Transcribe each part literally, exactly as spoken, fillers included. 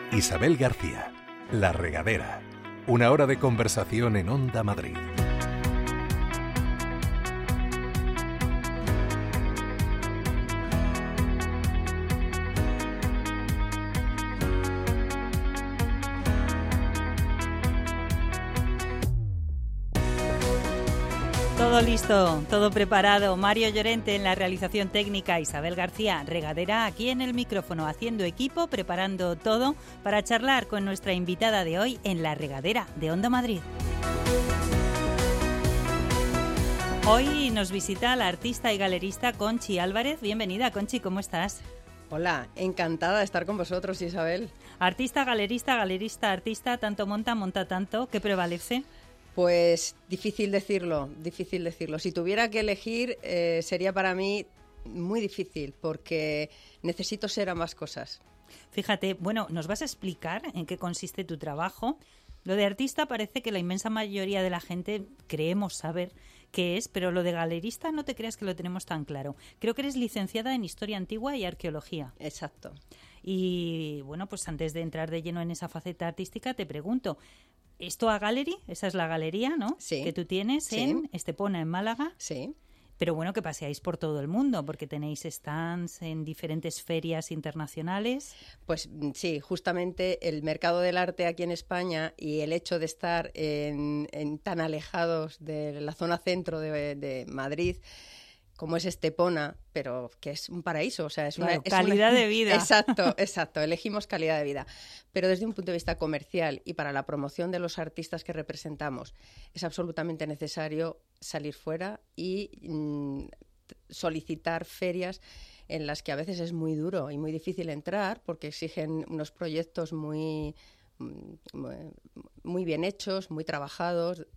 Isabel García, La Regadera. Una hora de conversación en Onda Madrid. Todo listo, todo preparado. Mario Llorente en la realización técnica, Isabel García, Regadera aquí en el micrófono, haciendo equipo, preparando todo para charlar con nuestra invitada de hoy en La Regadera de Onda Madrid. Hoy nos visita la artista y galerista Conchi Álvarez. Bienvenida, Conchi, ¿cómo estás? Hola, encantada de estar con vosotros, Isabel. Artista, galerista, galerista, artista, tanto monta, monta tanto. ¿Qué prevalece? Pues difícil decirlo, difícil decirlo. Si tuviera que elegir, eh, sería para mí muy difícil, porque necesito ser ambas cosas. Fíjate, bueno, ¿nos vas a explicar en qué consiste tu trabajo? Lo de artista parece que la inmensa mayoría de la gente creemos saber qué es, pero lo de galerista no te creas que lo tenemos tan claro. Creo que eres licenciada en Historia Antigua y Arqueología. Exacto. Y bueno, pues antes de entrar de lleno en esa faceta artística, te pregunto, ¿esto a Gallery? Esa es la galería, ¿no? Sí. Que tú tienes Sí. en Estepona, en Málaga. Sí. Pero bueno, que paseáis por todo el mundo, porque tenéis stands en diferentes ferias internacionales. Pues sí, justamente el mercado del arte aquí en España y el hecho de estar en, en tan alejados de la zona centro de, de Madrid, como es Estepona, pero que es un paraíso, o sea, es Claro, una... Es calidad una... de vida. Exacto, exacto, elegimos calidad de vida. Pero desde un punto de vista comercial y para la promoción de los artistas que representamos, es absolutamente necesario salir fuera y mmm, solicitar ferias en las que a veces es muy duro y muy difícil entrar porque exigen unos proyectos muy, muy bien hechos, muy trabajados,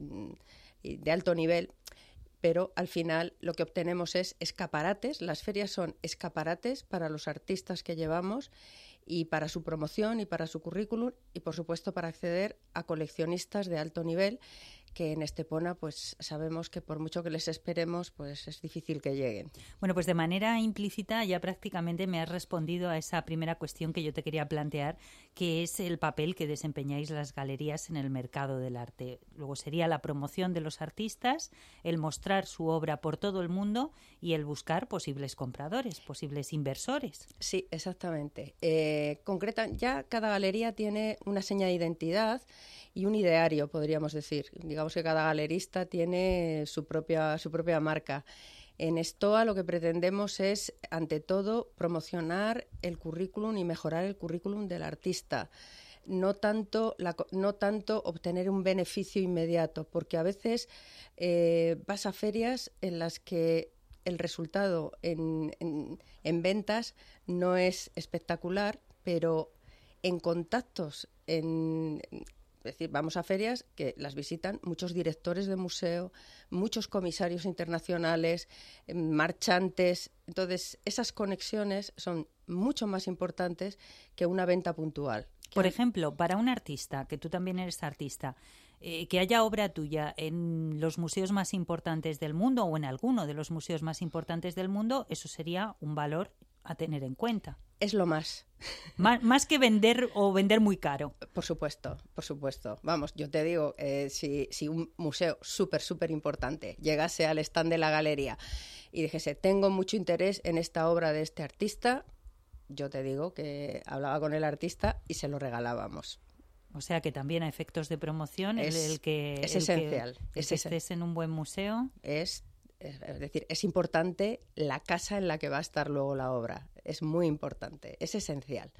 de alto nivel. Pero al final lo que obtenemos es escaparates. Las ferias son escaparates para los artistas que llevamos y para su promoción y para su currículum y, por supuesto, para acceder a coleccionistas de alto nivel que en Estepona pues sabemos que por mucho que les esperemos pues es difícil que lleguen. Bueno, pues de manera implícita ya prácticamente me has respondido a esa primera cuestión que yo te quería plantear, que es el papel que desempeñáis las galerías en el mercado del arte. Luego sería la promoción de los artistas, el mostrar su obra por todo el mundo y el buscar posibles compradores, posibles inversores. Sí, exactamente. Eh, concreta, ya cada galería tiene una seña de identidad y un ideario, podríamos decir. Digamos que cada galerista tiene su propia, su propia marca. En Estoa lo que pretendemos es, ante todo, promocionar el currículum y mejorar el currículum del artista. No tanto, la, no tanto obtener un beneficio inmediato, porque a veces eh, vas a ferias en las que el resultado en, en, en ventas no es espectacular, pero en contactos, en... Es decir, vamos a ferias que las visitan muchos directores de museo, muchos comisarios internacionales, marchantes. Entonces, esas conexiones son mucho más importantes que una venta puntual. Por ejemplo, para un artista, que tú también eres artista, eh, que haya obra tuya en los museos más importantes del mundo o en alguno de los museos más importantes del mundo, eso sería un valor a tener en cuenta. Es lo más. Más, más que vender o vender muy caro. Por supuesto, por supuesto. Vamos, yo te digo, eh, si, si un museo súper, súper importante llegase al stand de la galería y dijese, tengo mucho interés en esta obra de este artista, yo te digo que hablaba con el artista y se lo regalábamos. O sea que también a efectos de promoción, es, el, el que, es el esencial. Que, es el que estés en un buen museo. Es Es decir, es importante la casa en la que va a estar luego la obra. Es muy importante, es esencial.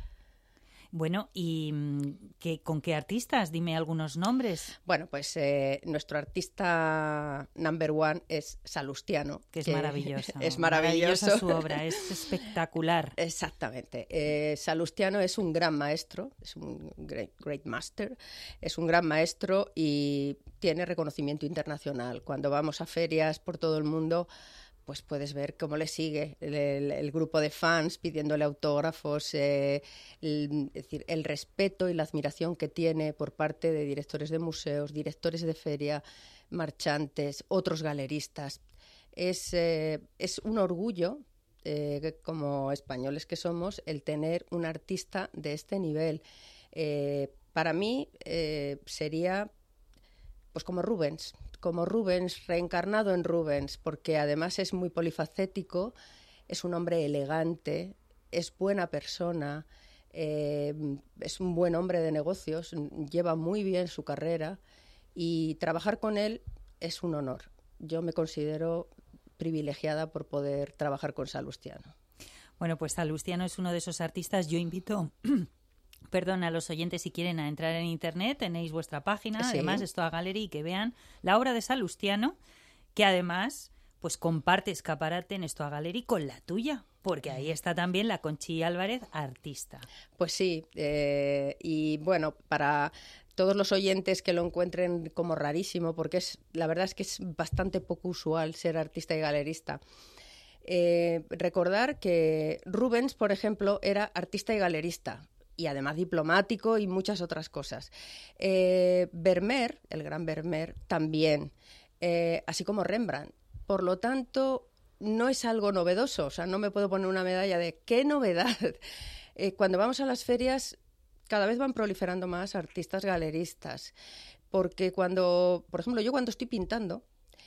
Bueno, ¿y qué, con qué artistas? Dime algunos nombres. Bueno, pues eh, nuestro artista number one es Salustiano. Que es que maravilloso. Es maravilloso. Maravillosa su obra, es espectacular. Exactamente. Eh, Salustiano es un gran maestro, es un great, great master, es un gran maestro y tiene reconocimiento internacional. Cuando vamos a ferias por todo el mundo, pues puedes ver cómo le sigue el, el, el grupo de fans pidiéndole autógrafos, eh, el, es decir, el respeto y la admiración que tiene por parte de directores de museos, directores de feria, marchantes, otros galeristas. Es, eh, es un orgullo, eh, como españoles que somos, el tener un artista de este nivel. Eh, para mí eh, sería pues como Rubens, como Rubens, reencarnado en Rubens, porque además es muy polifacético, es un hombre elegante, es buena persona, eh, es un buen hombre de negocios, lleva muy bien su carrera y trabajar con él es un honor. Yo me considero privilegiada por poder trabajar con Salustiano. Bueno, pues Salustiano es uno de esos artistas. Yo invito... Perdón, a los oyentes, si quieren a entrar en internet, tenéis vuestra página, sí. además Stoa Gallery, y que vean la obra de Salustiano, que además pues comparte escaparate en Stoa Gallery con la tuya, porque ahí está también la Conchi Álvarez, artista. Pues sí, eh, y bueno, para todos los oyentes que lo encuentren como rarísimo, porque es la verdad es que es bastante poco usual ser artista y galerista. Eh, recordar que Rubens, por ejemplo, era artista y galerista, y además diplomático y muchas otras cosas. Eh, Vermeer, el gran Vermeer, también, eh, así como Rembrandt. Por lo tanto, no es algo novedoso, o sea, no me puedo poner una medalla de ¡qué novedad! Eh, cuando vamos a las ferias, cada vez van proliferando más artistas galeristas, porque cuando, por ejemplo, yo cuando estoy pintando,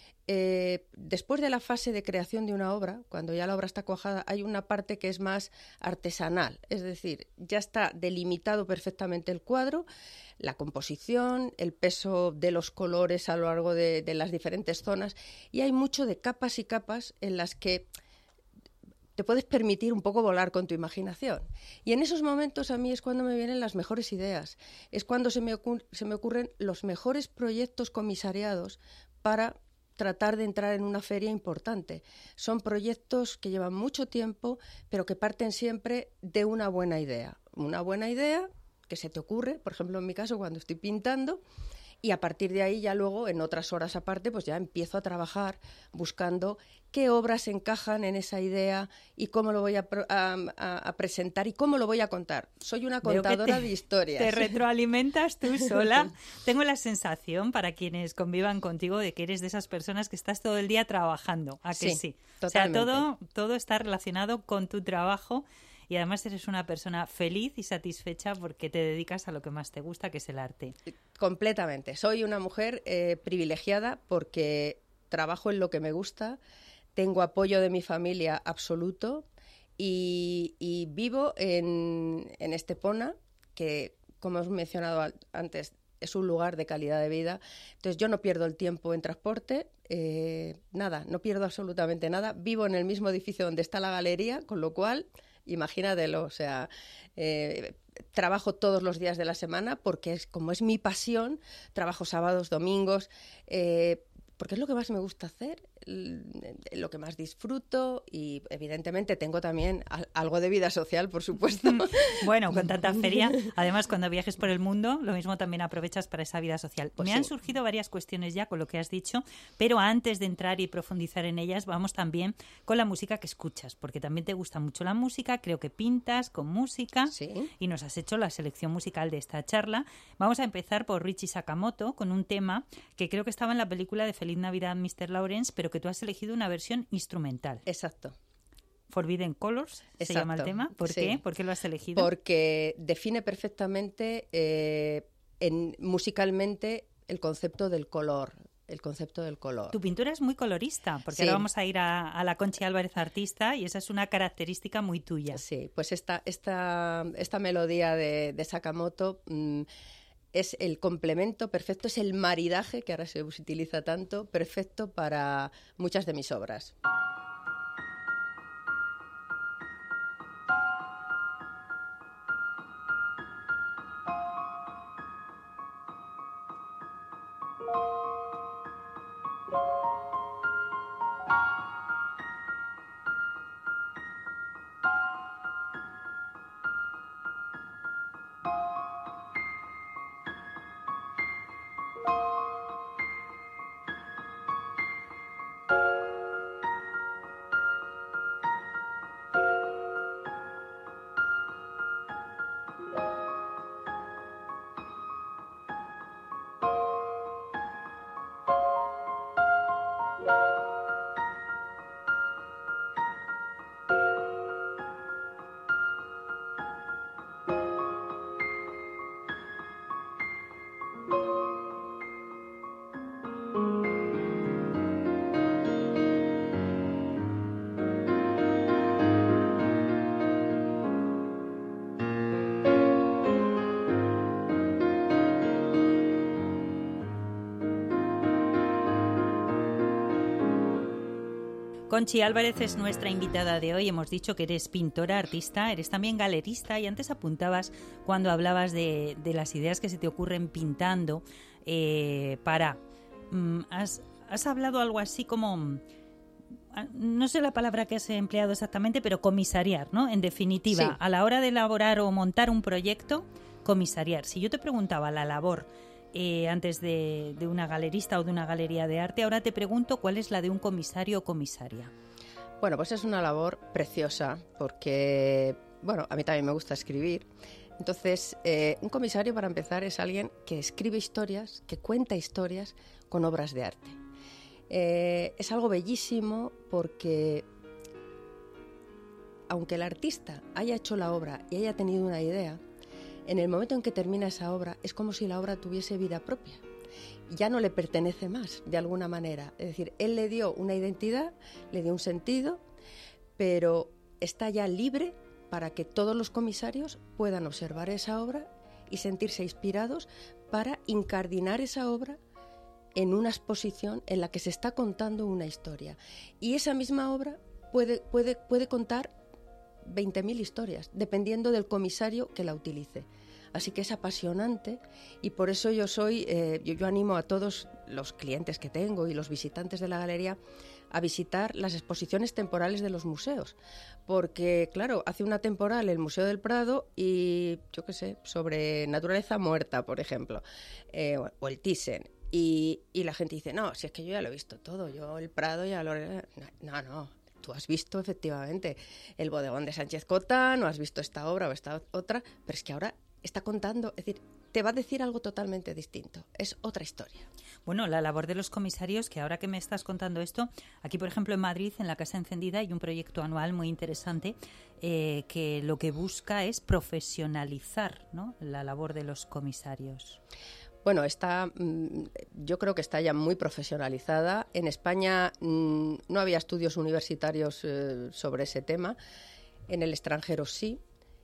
Eh, después de la fase de creación de una obra, cuando ya la obra está cuajada, hay una parte que es más artesanal, es decir, ya está delimitado perfectamente el cuadro, la composición, el peso de los colores a lo largo de, de las diferentes zonas, y hay mucho de capas y capas en las que te puedes permitir un poco volar con tu imaginación. Y en esos momentos a mí es cuando me vienen las mejores ideas, es cuando se me, ocur- se me ocurren los mejores proyectos comisariados para tratar de entrar en una feria importante. Son proyectos que llevan mucho tiempo, pero que parten siempre de una buena idea. Una buena idea que se te ocurre, por ejemplo, en mi caso, cuando estoy pintando, y a partir de ahí ya luego, en otras horas aparte, pues ya empiezo a trabajar buscando qué obras encajan en esa idea y cómo lo voy a, a, a presentar y cómo lo voy a contar. Soy una contadora te, de historias. Te retroalimentas tú sola. Tengo la sensación, para quienes convivan contigo, de que eres de esas personas que estás todo el día trabajando. ¿A que sí? sí? Totalmente. O sea, todo, todo está relacionado con tu trabajo. Y además eres una persona feliz y satisfecha porque te dedicas a lo que más te gusta, que es el arte. Completamente. Soy una mujer eh, privilegiada porque trabajo en lo que me gusta, tengo apoyo de mi familia absoluto y, y vivo en, en Estepona, que, como os he mencionado antes, es un lugar de calidad de vida. Entonces yo no pierdo el tiempo en transporte, eh, nada, no pierdo absolutamente nada. Vivo en el mismo edificio donde está la galería, con lo cual... Imagínatelo, o sea, eh, trabajo todos los días de la semana porque es como es mi pasión, trabajo sábados, domingos, eh, porque es lo que más me gusta hacer, lo que más disfruto y evidentemente tengo también algo de vida social, por supuesto. Bueno, con tanta feria, además cuando viajes por el mundo, lo mismo también aprovechas para esa vida social. Pues Me sí. han surgido varias cuestiones ya con lo que has dicho, pero antes de entrar y profundizar en ellas, vamos también con la música que escuchas, porque también te gusta mucho la música, creo que pintas con música Sí. y nos has hecho la selección musical de esta charla. Vamos a empezar por Richie Sakamoto con un tema que creo que estaba en la película de Feliz Navidad, mister Lawrence, pero que tú has elegido una versión instrumental. Exacto. Forbidden Colors se Exacto. llama el tema. ¿Por Sí. qué? ¿Por qué lo has elegido? Porque define perfectamente eh, en, musicalmente el concepto del color. El concepto del color. Tu pintura es muy colorista, porque Sí. ahora vamos a ir a, a la Conchi Álvarez artista y esa es una característica muy tuya. Sí, pues esta, esta, esta melodía de, de Sakamoto mmm, es el complemento perfecto, es el maridaje, que ahora se utiliza tanto, perfecto para muchas de mis obras. Conchi Álvarez es nuestra invitada de hoy. Hemos dicho que eres pintora, artista, eres también galerista y antes apuntabas cuando hablabas de, de las ideas que se te ocurren pintando eh, para... Mm, has, has hablado algo así como... No sé la palabra que has empleado exactamente, pero comisariar, ¿no? En definitiva, sí. A la hora de elaborar o montar un proyecto, comisariar. Si yo te preguntaba la labor eh, antes de, de una galerista o de una galería de arte, ahora te pregunto cuál es la de un comisario o comisaria. Bueno, pues es una labor preciosa porque, bueno, a mí también me gusta escribir. Entonces, eh, un comisario, para empezar, es alguien que escribe historias, que cuenta historias con obras de arte. Eh, es algo bellísimo porque, aunque el artista haya hecho la obra y haya tenido una idea, en el momento en que termina esa obra es como si la obra tuviese vida propia. Ya no le pertenece más, de alguna manera. Es decir, él le dio una identidad, le dio un sentido, pero está ya libre para que todos los comisarios puedan observar esa obra y sentirse inspirados para incardinar esa obra en una exposición en la que se está contando una historia. Y esa misma obra puede, puede, puede contar veinte mil historias, dependiendo del comisario que la utilice. Así que es apasionante y por eso yo soy, eh, yo, yo animo a todos los clientes que tengo y los visitantes de la galería a visitar las exposiciones temporales de los museos. Porque, claro, hace una temporal el Museo del Prado y, yo qué sé, sobre naturaleza muerta, por ejemplo, eh, o el Thyssen. Y, y la gente dice, no, si es que yo ya lo he visto todo, yo el Prado ya lo... No, no. Tú has visto, efectivamente, el bodegón de Sánchez Cotán, no has visto esta obra o esta otra, pero es que ahora está contando, es decir, te va a decir algo totalmente distinto, es otra historia. Bueno, la labor de los comisarios, que ahora que me estás contando esto, aquí, por ejemplo, en Madrid, en la Casa Encendida, hay un proyecto anual muy interesante eh, que lo que busca es profesionalizar, ¿no?, la labor de los comisarios. Bueno, está, yo creo que está ya muy profesionalizada. En España no había estudios universitarios eh, sobre ese tema, en el extranjero sí,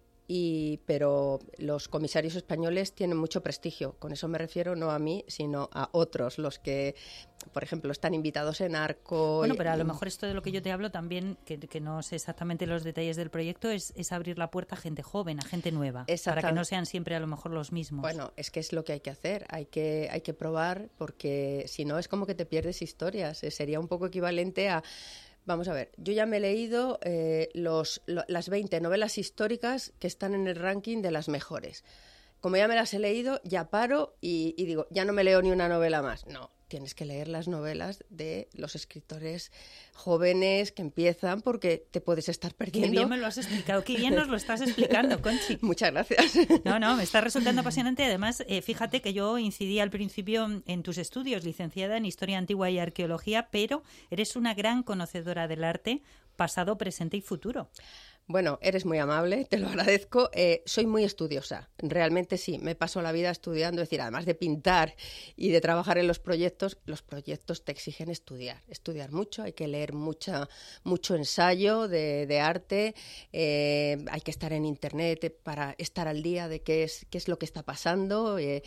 y, pero los comisarios españoles tienen mucho prestigio. Con eso me refiero no a mí, sino a otros, los que, por ejemplo, están invitados en Arco. Bueno, pero a lo mejor esto de lo que yo te hablo también, que, que no sé exactamente los detalles del proyecto, es, es abrir la puerta a gente joven, a gente nueva, para que no sean siempre a lo mejor los mismos. Bueno, es que es lo que hay que hacer, hay que, hay que probar, porque si no es como que te pierdes historias. Eh, sería un poco equivalente a... Vamos a ver, yo ya me he leído eh, los, lo, las veinte novelas históricas que están en el ranking de las mejores. Como ya me las he leído, ya paro y, y digo, ya no me leo ni una novela más. No, tienes que leer las novelas de los escritores jóvenes que empiezan, porque te puedes estar perdiendo. Qué bien me lo has explicado, qué bien nos lo estás explicando, Conchi. Muchas gracias. No, no, me está resultando apasionante. Además, eh, fíjate que yo incidí al principio en tus estudios, licenciada en Historia Antigua y Arqueología, pero eres una gran conocedora del arte, pasado, presente y futuro. Bueno, eres muy amable, te lo agradezco. Eh, soy muy estudiosa, realmente sí, me paso la vida estudiando, es decir, además de pintar y de trabajar en los proyectos, los proyectos te exigen estudiar, estudiar mucho, hay que leer mucha, mucho ensayo de, de arte, eh, hay que estar en internet para estar al día de qué es, qué es lo que está pasando eh,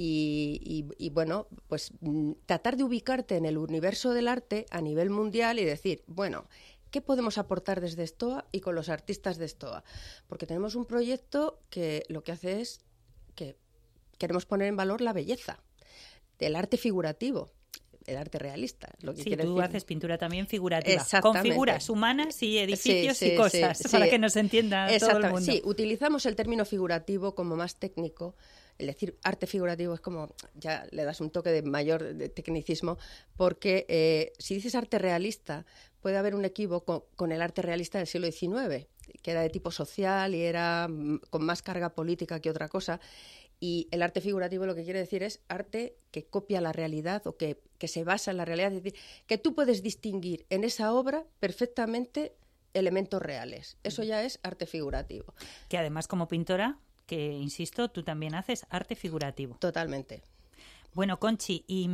y, y, y bueno, pues tratar de ubicarte en el universo del arte a nivel mundial y decir, bueno, ¿qué podemos aportar desde Stoa y con los artistas de Stoa? Porque tenemos un proyecto que lo que hace es que queremos poner en valor la belleza del arte figurativo, el arte realista. Lo que sí, quiere tú decir... haces pintura también figurativa, con figuras humanas y edificios sí, sí, y cosas, sí, para sí. que nos entienda todo el mundo. Sí, utilizamos el término figurativo como más técnico. El decir arte figurativo es como, ya le das un toque de mayor de tecnicismo, porque eh, si dices arte realista, puede haber un equívoco con el arte realista del siglo diecinueve, que era de tipo social y era con más carga política que otra cosa. Y el arte figurativo lo que quiere decir es arte que copia la realidad o que, que se basa en la realidad. Es decir, que tú puedes distinguir en esa obra perfectamente elementos reales. Eso ya es arte figurativo. Que además, como pintora, que insisto, tú también haces arte figurativo. Totalmente. Bueno, Conchi, y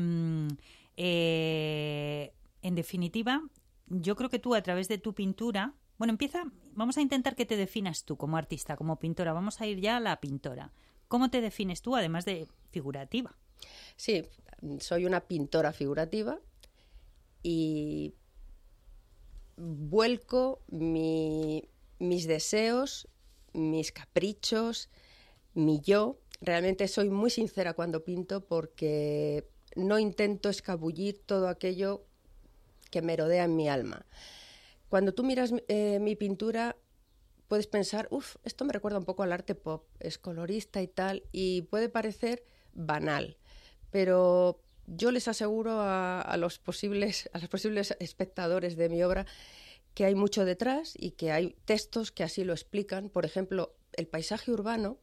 eh, en definitiva, yo creo que tú a través de tu pintura... Bueno, empieza, vamos a intentar que te definas tú como artista, como pintora. Vamos a ir ya a la pintora. ¿Cómo te defines tú, además de figurativa? Sí, soy una pintora figurativa y vuelco mi, mis deseos, mis caprichos, mi yo. Realmente soy muy sincera cuando pinto porque no intento escabullir todo aquello que merodea en mi alma. Cuando tú miras eh, mi pintura, puedes pensar, uff, esto me recuerda un poco al arte pop, es colorista y tal, y puede parecer banal, pero yo les aseguro a, a, los posibles, a los posibles espectadores de mi obra que hay mucho detrás y que hay textos que así lo explican. Por ejemplo, el paisaje urbano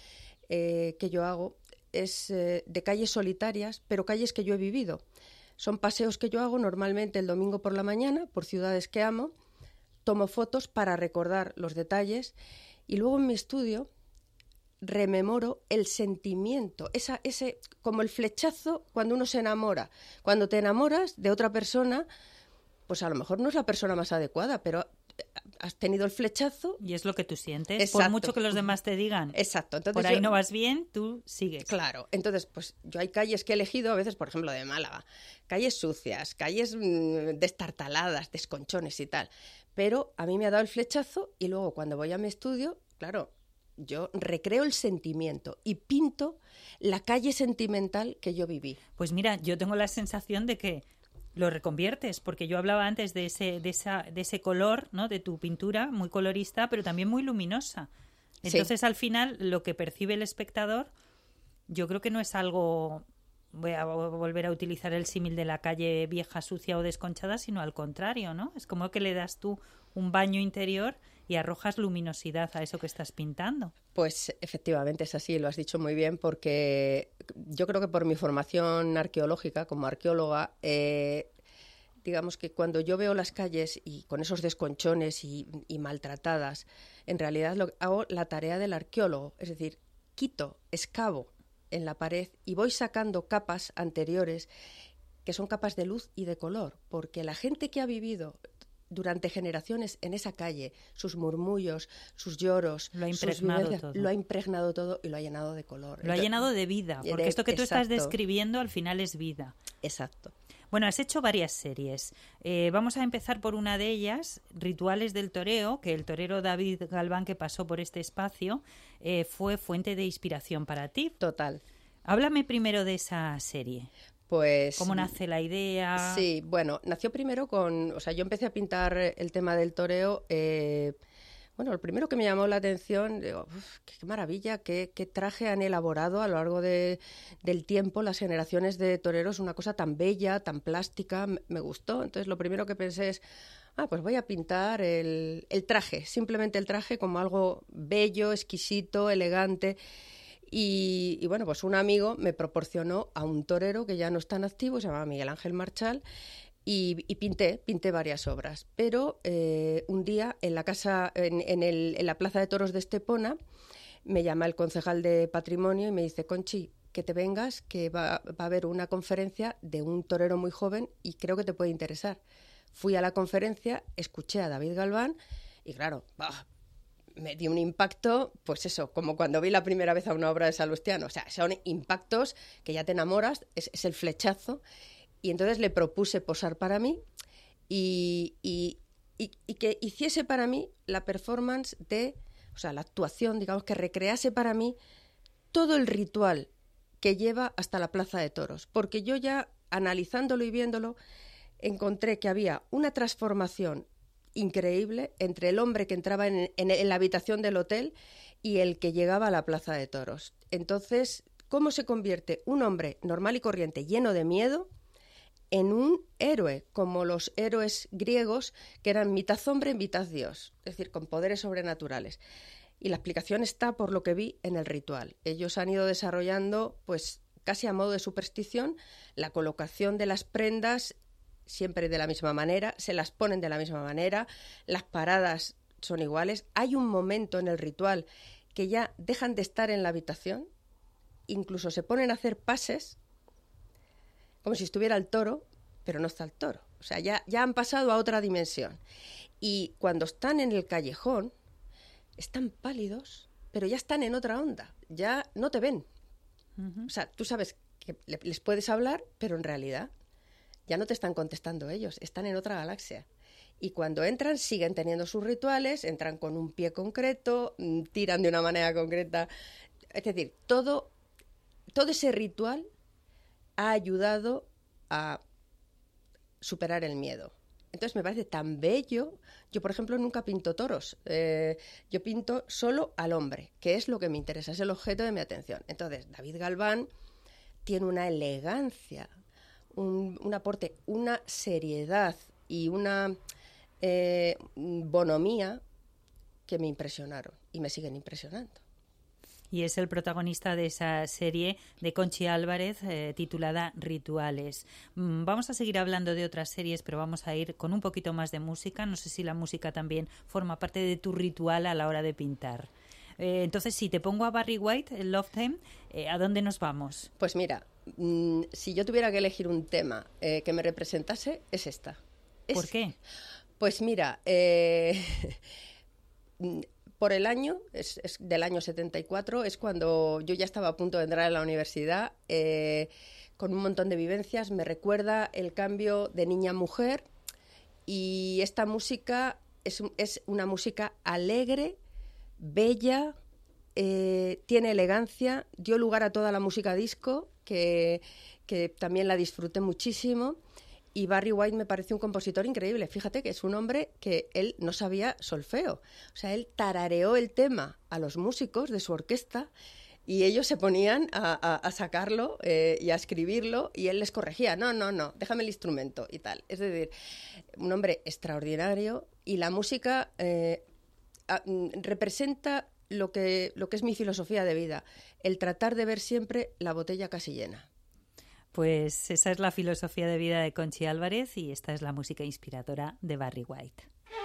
eh, que yo hago es eh, de calles solitarias, pero calles que yo he vivido. Son paseos que yo hago normalmente el domingo por la mañana por ciudades que amo, tomo fotos para recordar los detalles y luego en mi estudio rememoro el sentimiento, esa, ese, como el flechazo cuando uno se enamora. Cuando te enamoras de otra persona, pues a lo mejor no es la persona más adecuada, pero has tenido el flechazo. Y es lo que tú sientes. Exacto. Por mucho que los demás te digan. Exacto. Entonces por ahí yo, no vas bien, tú sigues. Claro. Entonces, pues yo hay calles que he elegido, a veces, por ejemplo, de Málaga. Calles sucias, calles mmm, destartaladas, desconchones y tal. Pero a mí me ha dado el flechazo y luego cuando voy a mi estudio, claro, yo recreo el sentimiento y pinto la calle sentimental que yo viví. Pues mira, yo tengo la sensación de que lo reconviertes, porque yo hablaba antes de ese, de esa, de ese color, ¿no? De tu pintura, muy colorista, pero también muy luminosa. Entonces, sí. Al final, lo que percibe el espectador, yo creo que no es algo... Voy a volver a utilizar el símil de la calle vieja, sucia o desconchada, sino al contrario, ¿no? Es como que le das tú un baño interior y arrojas luminosidad a eso que estás pintando. Pues efectivamente es así, lo has dicho muy bien, porque yo creo que por mi formación arqueológica, como arqueóloga, eh, digamos que cuando yo veo las calles y con esos desconchones y, y maltratadas, en realidad lo, hago la tarea del arqueólogo, es decir, quito, excavo en la pared y voy sacando capas anteriores que son capas de luz y de color, porque la gente que ha vivido durante generaciones en esa calle, sus murmullos, sus lloros, lo ha impregnado sus vivencias, todo. Lo ha impregnado todo y lo ha llenado de color. Lo Entonces, ha llenado de vida, porque de, esto que tú exacto. estás describiendo al final es vida. Exacto. Bueno, has hecho varias series. Eh, vamos a empezar por una de ellas, Rituales del Toreo, que el torero David Galván, que pasó por este espacio, eh, fue fuente de inspiración para ti. Total. Háblame primero de esa serie. Pues, ¿cómo nace la idea? Sí, bueno, nació primero con... O sea, yo empecé a pintar el tema del toreo... Eh, bueno, lo primero que me llamó la atención, digo, uf, qué, qué maravilla, qué, qué traje han elaborado a lo largo de, del tiempo las generaciones de toreros, una cosa tan bella, tan plástica, me, me gustó. Entonces lo primero que pensé es, ah, pues voy a pintar el, el traje, simplemente el traje como algo bello, exquisito, elegante. Y, y bueno, pues un amigo me proporcionó a un torero que ya no está en activo, se llama Miguel Ángel Marchal, y, y pinté, pinté varias obras. Pero eh, un día en la casa, en, en, el, en la Plaza de Toros de Estepona, me llama el concejal de Patrimonio y me dice, Conchi, que te vengas, que va, va a haber una conferencia de un torero muy joven y creo que te puede interesar. Fui a la conferencia, escuché a David Galván y claro, bah, me dio un impacto, pues eso, como cuando vi la primera vez a una obra de Salustiano. O sea, son impactos que ya te enamoras, es, es el flechazo. Y entonces le propuse posar para mí y, y, y, y que hiciese para mí la performance de, o sea, la actuación, digamos, que recrease para mí todo el ritual que lleva hasta la Plaza de Toros. Porque yo ya, analizándolo y viéndolo, encontré que había una transformación increíble entre el hombre que entraba en, en, en la habitación del hotel y el que llegaba a la Plaza de Toros. Entonces, ¿cómo se convierte un hombre normal y corriente, lleno de miedo, en un héroe, como los héroes griegos, que eran mitad hombre, mitad dios, es decir, con poderes sobrenaturales? Y la explicación está, por lo que vi, en el ritual. Ellos han ido desarrollando, pues, casi a modo de superstición, la colocación de las prendas siempre de la misma manera, se las ponen de la misma manera, las paradas son iguales. Hay un momento en el ritual que ya dejan de estar en la habitación, incluso se ponen a hacer pases como si estuviera el toro, pero no está el toro. O sea, ya, ya han pasado a otra dimensión. Y cuando están en el callejón, están pálidos, pero ya están en otra onda, ya no te ven. Uh-huh. O sea, tú sabes que les puedes hablar, pero en realidad ya no te están contestando ellos, están en otra galaxia. Y cuando entran, siguen teniendo sus rituales, entran con un pie concreto, tiran de una manera concreta. Es decir, todo, todo ese ritual ha ayudado a superar el miedo. Entonces me parece tan bello. Yo, por ejemplo, nunca pinto toros. Eh, yo pinto solo al hombre, que es lo que me interesa, es el objeto de mi atención. Entonces, David Galván tiene una elegancia, un, un aporte, una seriedad y una eh, bonomía que me impresionaron y me siguen impresionando. Y es el protagonista de esa serie de Conchi Álvarez eh, titulada Rituales. Mm, vamos a seguir hablando de otras series, pero vamos a ir con un poquito más de música. No sé si la música también forma parte de tu ritual a la hora de pintar. Eh, entonces, si te pongo a Barry White, el Love Theme, eh, ¿a dónde nos vamos? Pues mira, mmm, si yo tuviera que elegir un tema eh, que me representase, es esta. ¿Por es, qué? Pues mira... Eh, por el año, es, es del año setenta y cuatro, es cuando yo ya estaba a punto de entrar a la universidad, eh, con un montón de vivencias. Me recuerda el cambio de niña a mujer, y esta música es, es una música alegre, bella, eh, tiene elegancia, dio lugar a toda la música disco, que, que también la disfruté muchísimo. Y Barry White me parece un compositor increíble. Fíjate que es un hombre que él no sabía solfeo. O sea, él tarareó el tema a los músicos de su orquesta y ellos se ponían a, a, a sacarlo eh, y a escribirlo, y él les corregía. No, no, no, déjame el instrumento y tal. Es decir, un hombre extraordinario, y la música eh, a, representa lo que, lo que es mi filosofía de vida, el tratar de ver siempre la botella casi llena. Pues esa es la filosofía de vida de Conchi Álvarez, y esta es la música inspiradora de Barry White.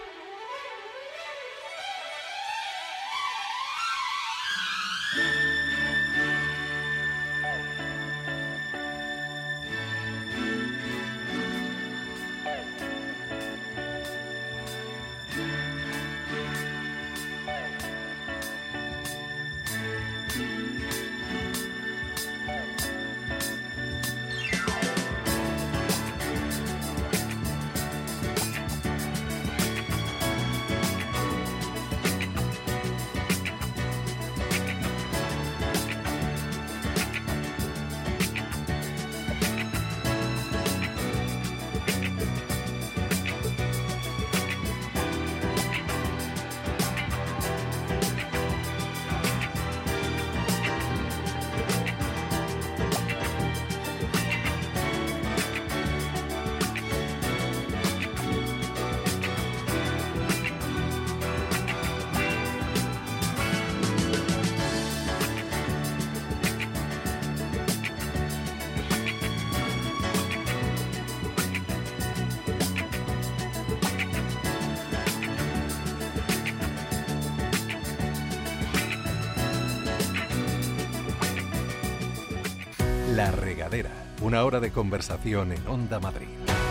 La Regadera, una hora de conversación en Onda Madrid.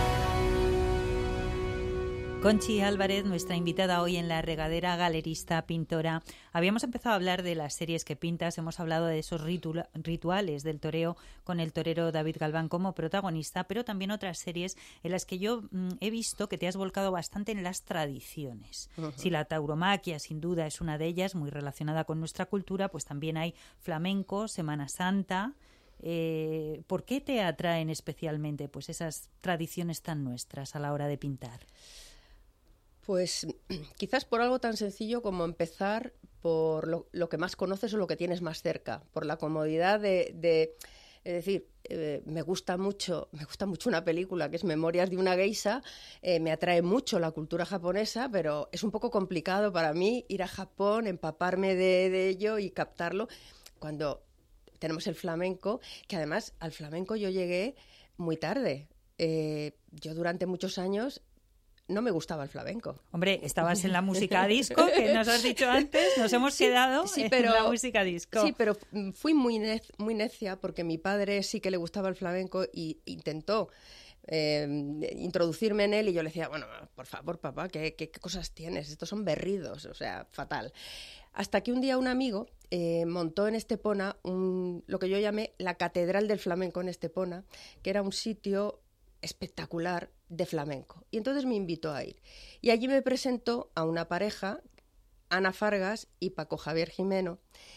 Conchi Álvarez, nuestra invitada hoy en La Regadera, galerista, pintora. Habíamos empezado a hablar de las series que pintas, hemos hablado de esos ritu- rituales del toreo con el torero David Galván como protagonista, pero también otras series en las que yo mm, he visto que te has volcado bastante en las tradiciones. Uh-huh. Si la tauromaquia sin duda es una de ellas, muy relacionada con nuestra cultura, pues también hay flamenco, Semana Santa. Eh, ¿Por qué te atraen especialmente pues esas tradiciones tan nuestras a la hora de pintar? Pues quizás por algo tan sencillo como empezar por lo, lo que más conoces o lo que tienes más cerca, por la comodidad de, de es decir, eh, me gusta mucho, me gusta mucho una película que es Memorias de una geisha, eh, me atrae mucho la cultura japonesa, pero es un poco complicado para mí ir a Japón, empaparme de, de ello y captarlo, cuando tenemos el flamenco, que además al flamenco yo llegué muy tarde. Eh, yo durante muchos años no me gustaba el flamenco. Hombre, estabas en la música disco, que nos has dicho antes, nos hemos sí, quedado sí, pero, en la música disco. Sí, pero fui muy, ne- muy necia porque mi padre sí que le gustaba el flamenco y intentó eh, introducirme en él, y yo le decía, bueno, por favor, papá, ¿qué, qué, qué cosas tienes? Estos son berridos, o sea, fatal. Hasta que un día un amigo eh, montó en Estepona un, lo que yo llamé la Catedral del Flamenco en Estepona, que era un sitio espectacular, de flamenco. Y entonces me invitó a ir. Y allí me presentó a una pareja, Ana Fargas y Paco Javier Jimeno.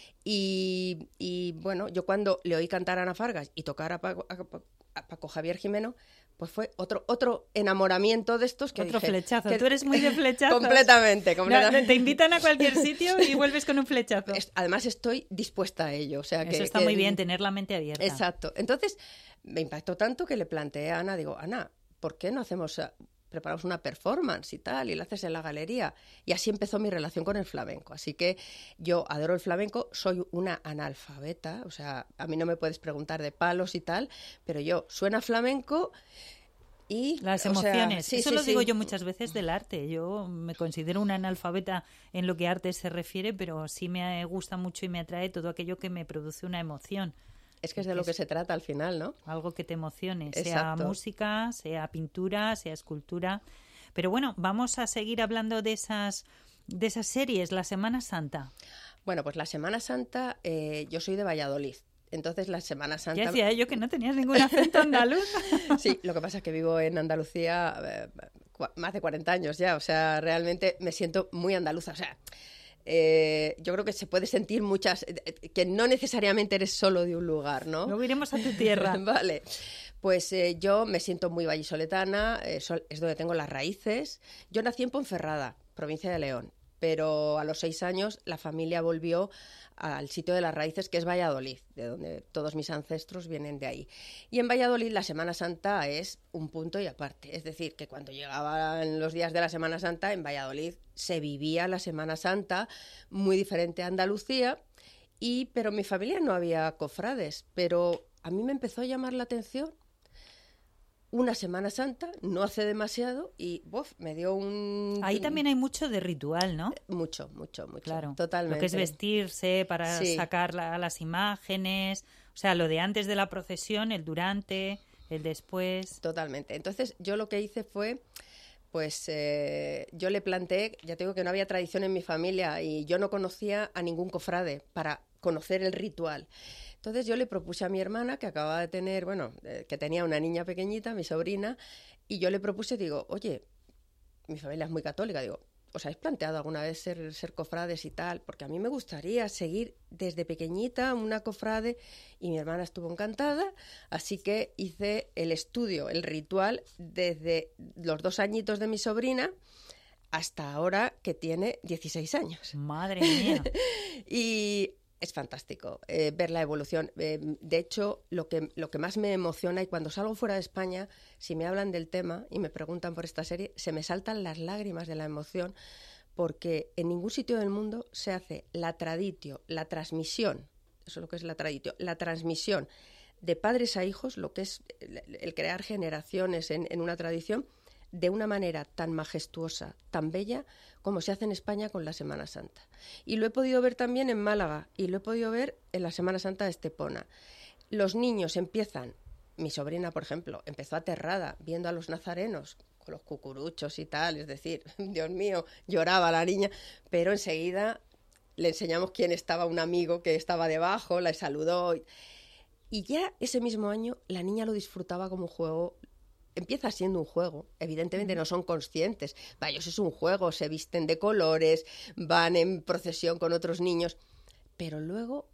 Y, y bueno, yo cuando le oí cantar a Ana Fargas y tocar a Paco, a, a Paco Javier Jimeno, pues fue otro otro enamoramiento de estos que Otro dije, flechazo. que, Tú eres muy de flechazos. completamente, completamente. No, te invitan a cualquier sitio y vuelves con un flechazo. Además estoy dispuesta a ello. O sea, que, Eso está que, muy bien, tener la mente abierta. Exacto. Entonces me impactó tanto que le planteé a Ana, digo, Ana, ¿por qué no hacemos... preparamos una performance y tal, y la haces en la galería. Y así empezó mi relación con el flamenco. Así que yo adoro el flamenco, soy una analfabeta, o sea, a mí no me puedes preguntar de palos y tal, pero yo suena flamenco y... Las emociones. O sea, sí, Eso sí, lo digo sí. yo muchas veces del arte. Yo me considero una analfabeta en lo que arte se refiere, pero sí me gusta mucho y me atrae todo aquello que me produce una emoción. Es que es de lo que se trata al final, ¿no? Algo que te emocione, Exacto. sea música, sea pintura, sea escultura. Pero bueno, vamos a seguir hablando de esas, de esas series, la Semana Santa. Bueno, pues la Semana Santa, eh, yo soy de Valladolid. Entonces la Semana Santa... Ya decía yo que no tenías ningún acento andaluz. Sí, lo que pasa es que vivo en Andalucía eh, más de cuarenta años ya. O sea, realmente me siento muy andaluza. O sea... Eh, yo creo que se puede sentir muchas, eh, que no necesariamente eres solo de un lugar, ¿no? Luego iremos a tu tierra. Vale, pues eh, yo me siento muy vallisoletana, eh, sol, es donde tengo las raíces. Yo nací en Ponferrada, provincia de León, pero a los seis años la familia volvió al sitio de las raíces, que es Valladolid, de donde todos mis ancestros vienen de ahí. Y en Valladolid la Semana Santa es un punto y aparte. Es decir, que cuando llegaban los días de la Semana Santa, en Valladolid se vivía la Semana Santa muy diferente a Andalucía, y, pero en mi familia no había cofrades. Pero a mí me empezó a llamar la atención una Semana Santa, no hace demasiado, y uf, me dio un... Ahí también hay mucho de ritual, ¿no? Mucho, mucho, mucho. Claro, totalmente. lo que es vestirse para Sí. sacar la, las imágenes, o sea, lo de antes de la procesión, el durante, el después. Totalmente. Entonces, yo lo que hice fue, pues, eh, yo le planteé, ya te digo que no había tradición en mi familia y yo no conocía a ningún cofrade para conocer el ritual. Entonces yo le propuse a mi hermana, que acababa de tener, bueno, eh, que tenía una niña pequeñita, mi sobrina, y yo le propuse, digo, oye, mi familia es muy católica, digo, ¿os habéis planteado alguna vez ser, ser cofrades y tal? Porque a mí me gustaría seguir desde pequeñita una cofrade, y mi hermana estuvo encantada, así que hice el estudio, el ritual, desde los dos añitos de mi sobrina hasta ahora, que tiene dieciséis años. Madre mía. Y... es fantástico eh, ver la evolución. Eh, de hecho, lo que, lo que más me emociona, y cuando salgo fuera de España, si me hablan del tema y me preguntan por esta serie, se me saltan las lágrimas de la emoción, porque en ningún sitio del mundo se hace la traditio, la transmisión, eso es lo que es la traditio, la transmisión de padres a hijos, lo que es el, el crear generaciones en, en una tradición, de una manera tan majestuosa, tan bella, como se hace en España con la Semana Santa. Y lo he podido ver también en Málaga, y lo he podido ver en la Semana Santa de Estepona. Los niños empiezan, mi sobrina, por ejemplo, empezó aterrada viendo a los nazarenos con los cucuruchos y tal, es decir, Dios mío, lloraba la niña, pero enseguida le enseñamos quién estaba, un amigo que estaba debajo, la saludó, y ya ese mismo año la niña lo disfrutaba como un juego. Empieza siendo un juego, evidentemente no son conscientes, para ellos es un juego, se visten de colores, van en procesión con otros niños, pero luego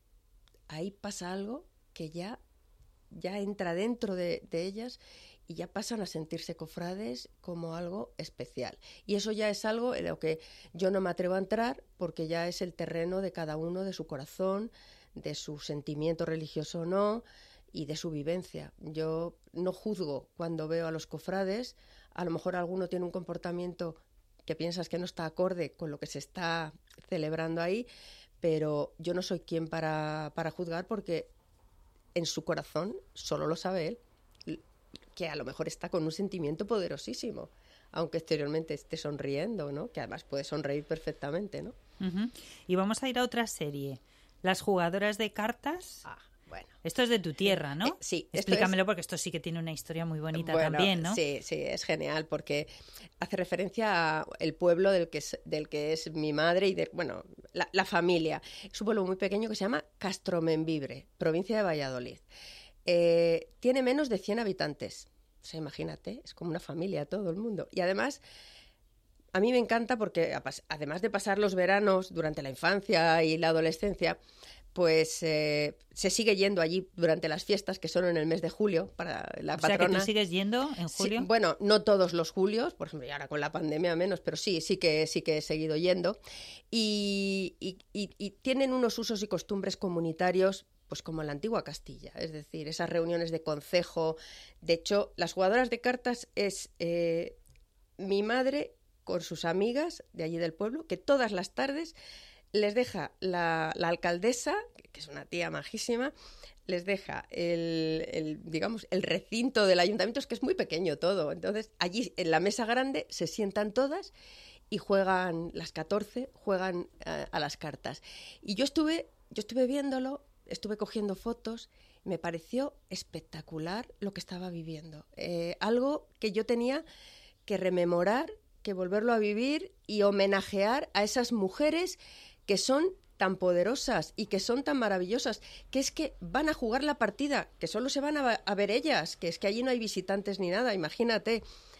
ahí pasa algo que ya, ya entra dentro de, de ellas, y ya pasan a sentirse cofrades como algo especial. Y eso ya es algo en lo que yo no me atrevo a entrar, porque ya es el terreno de cada uno, de su corazón, de su sentimiento religioso o no, y de su vivencia. Yo no juzgo cuando veo a los cofrades. A lo mejor alguno tiene un comportamiento que piensas que no está acorde con lo que se está celebrando ahí, pero yo no soy quien para, para juzgar, porque en su corazón solo lo sabe él, que a lo mejor está con un sentimiento poderosísimo, aunque exteriormente esté sonriendo, ¿no? Que además puede sonreír perfectamente, ¿no? Uh-huh. Y vamos a ir a otra serie, Las jugadoras de cartas. Ah. Bueno. Esto es de tu tierra, ¿no? Eh, sí. Explícamelo, es... porque esto sí que tiene una historia muy bonita bueno, también, ¿no? Sí, sí, es genial, porque hace referencia al pueblo del que es, del que es mi madre y, de, bueno, la, la familia. Es un pueblo muy pequeño que se llama Castromembibre, provincia de Valladolid. Eh, tiene menos de cien habitantes. O sea, imagínate, es como una familia todo el mundo. Y además, a mí me encanta porque además de pasar los veranos durante la infancia y la adolescencia, pues eh, se sigue yendo allí durante las fiestas, que son en el mes de julio, para la patrona. O sea, que tú sigues yendo en julio. Sí, bueno, no todos los julios, por ejemplo, y ahora con la pandemia menos, pero sí, sí que, sí que he seguido yendo. Y, y, y, y tienen unos usos y costumbres comunitarios, pues como en la antigua Castilla, es decir, esas reuniones de concejo. De hecho, las jugadoras de cartas es eh, mi madre con sus amigas de allí del pueblo, que todas las tardes les deja la, la alcaldesa, que es una tía majísima, les deja el, el, digamos, el recinto del ayuntamiento, es que es muy pequeño todo. Entonces, allí en la mesa grande se sientan todas y juegan, las catorce, juegan uh, a las cartas. Y yo estuve, yo estuve viéndolo, estuve cogiendo fotos, me pareció espectacular lo que estaba viviendo. Eh, algo que yo tenía que rememorar, que volverlo a vivir y homenajear a esas mujeres que son tan poderosas y que son tan maravillosas, que es que van a jugar la partida, que solo se van a, a ver ellas, que es que allí no hay visitantes ni nada, imagínate.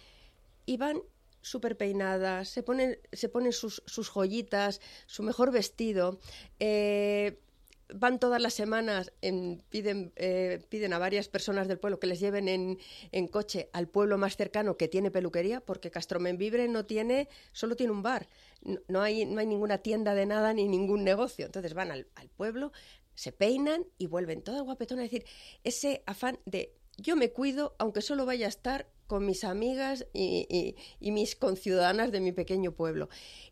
Y van súper peinadas, se ponen, se ponen sus, sus joyitas, su mejor vestido, eh, van todas las semanas, en, piden, eh, piden a varias personas del pueblo que les lleven en, en coche al pueblo más cercano que tiene peluquería, porque Castromembibre no tiene, solo tiene un bar, no, no, hay, no hay ninguna tienda de nada ni ningún negocio. Entonces van al, al pueblo, se peinan y vuelven todas guapetonas. Es decir, ese afán de yo me cuido aunque solo vaya a estar con mis amigas y, y, y mis conciudadanas de mi pequeño pueblo.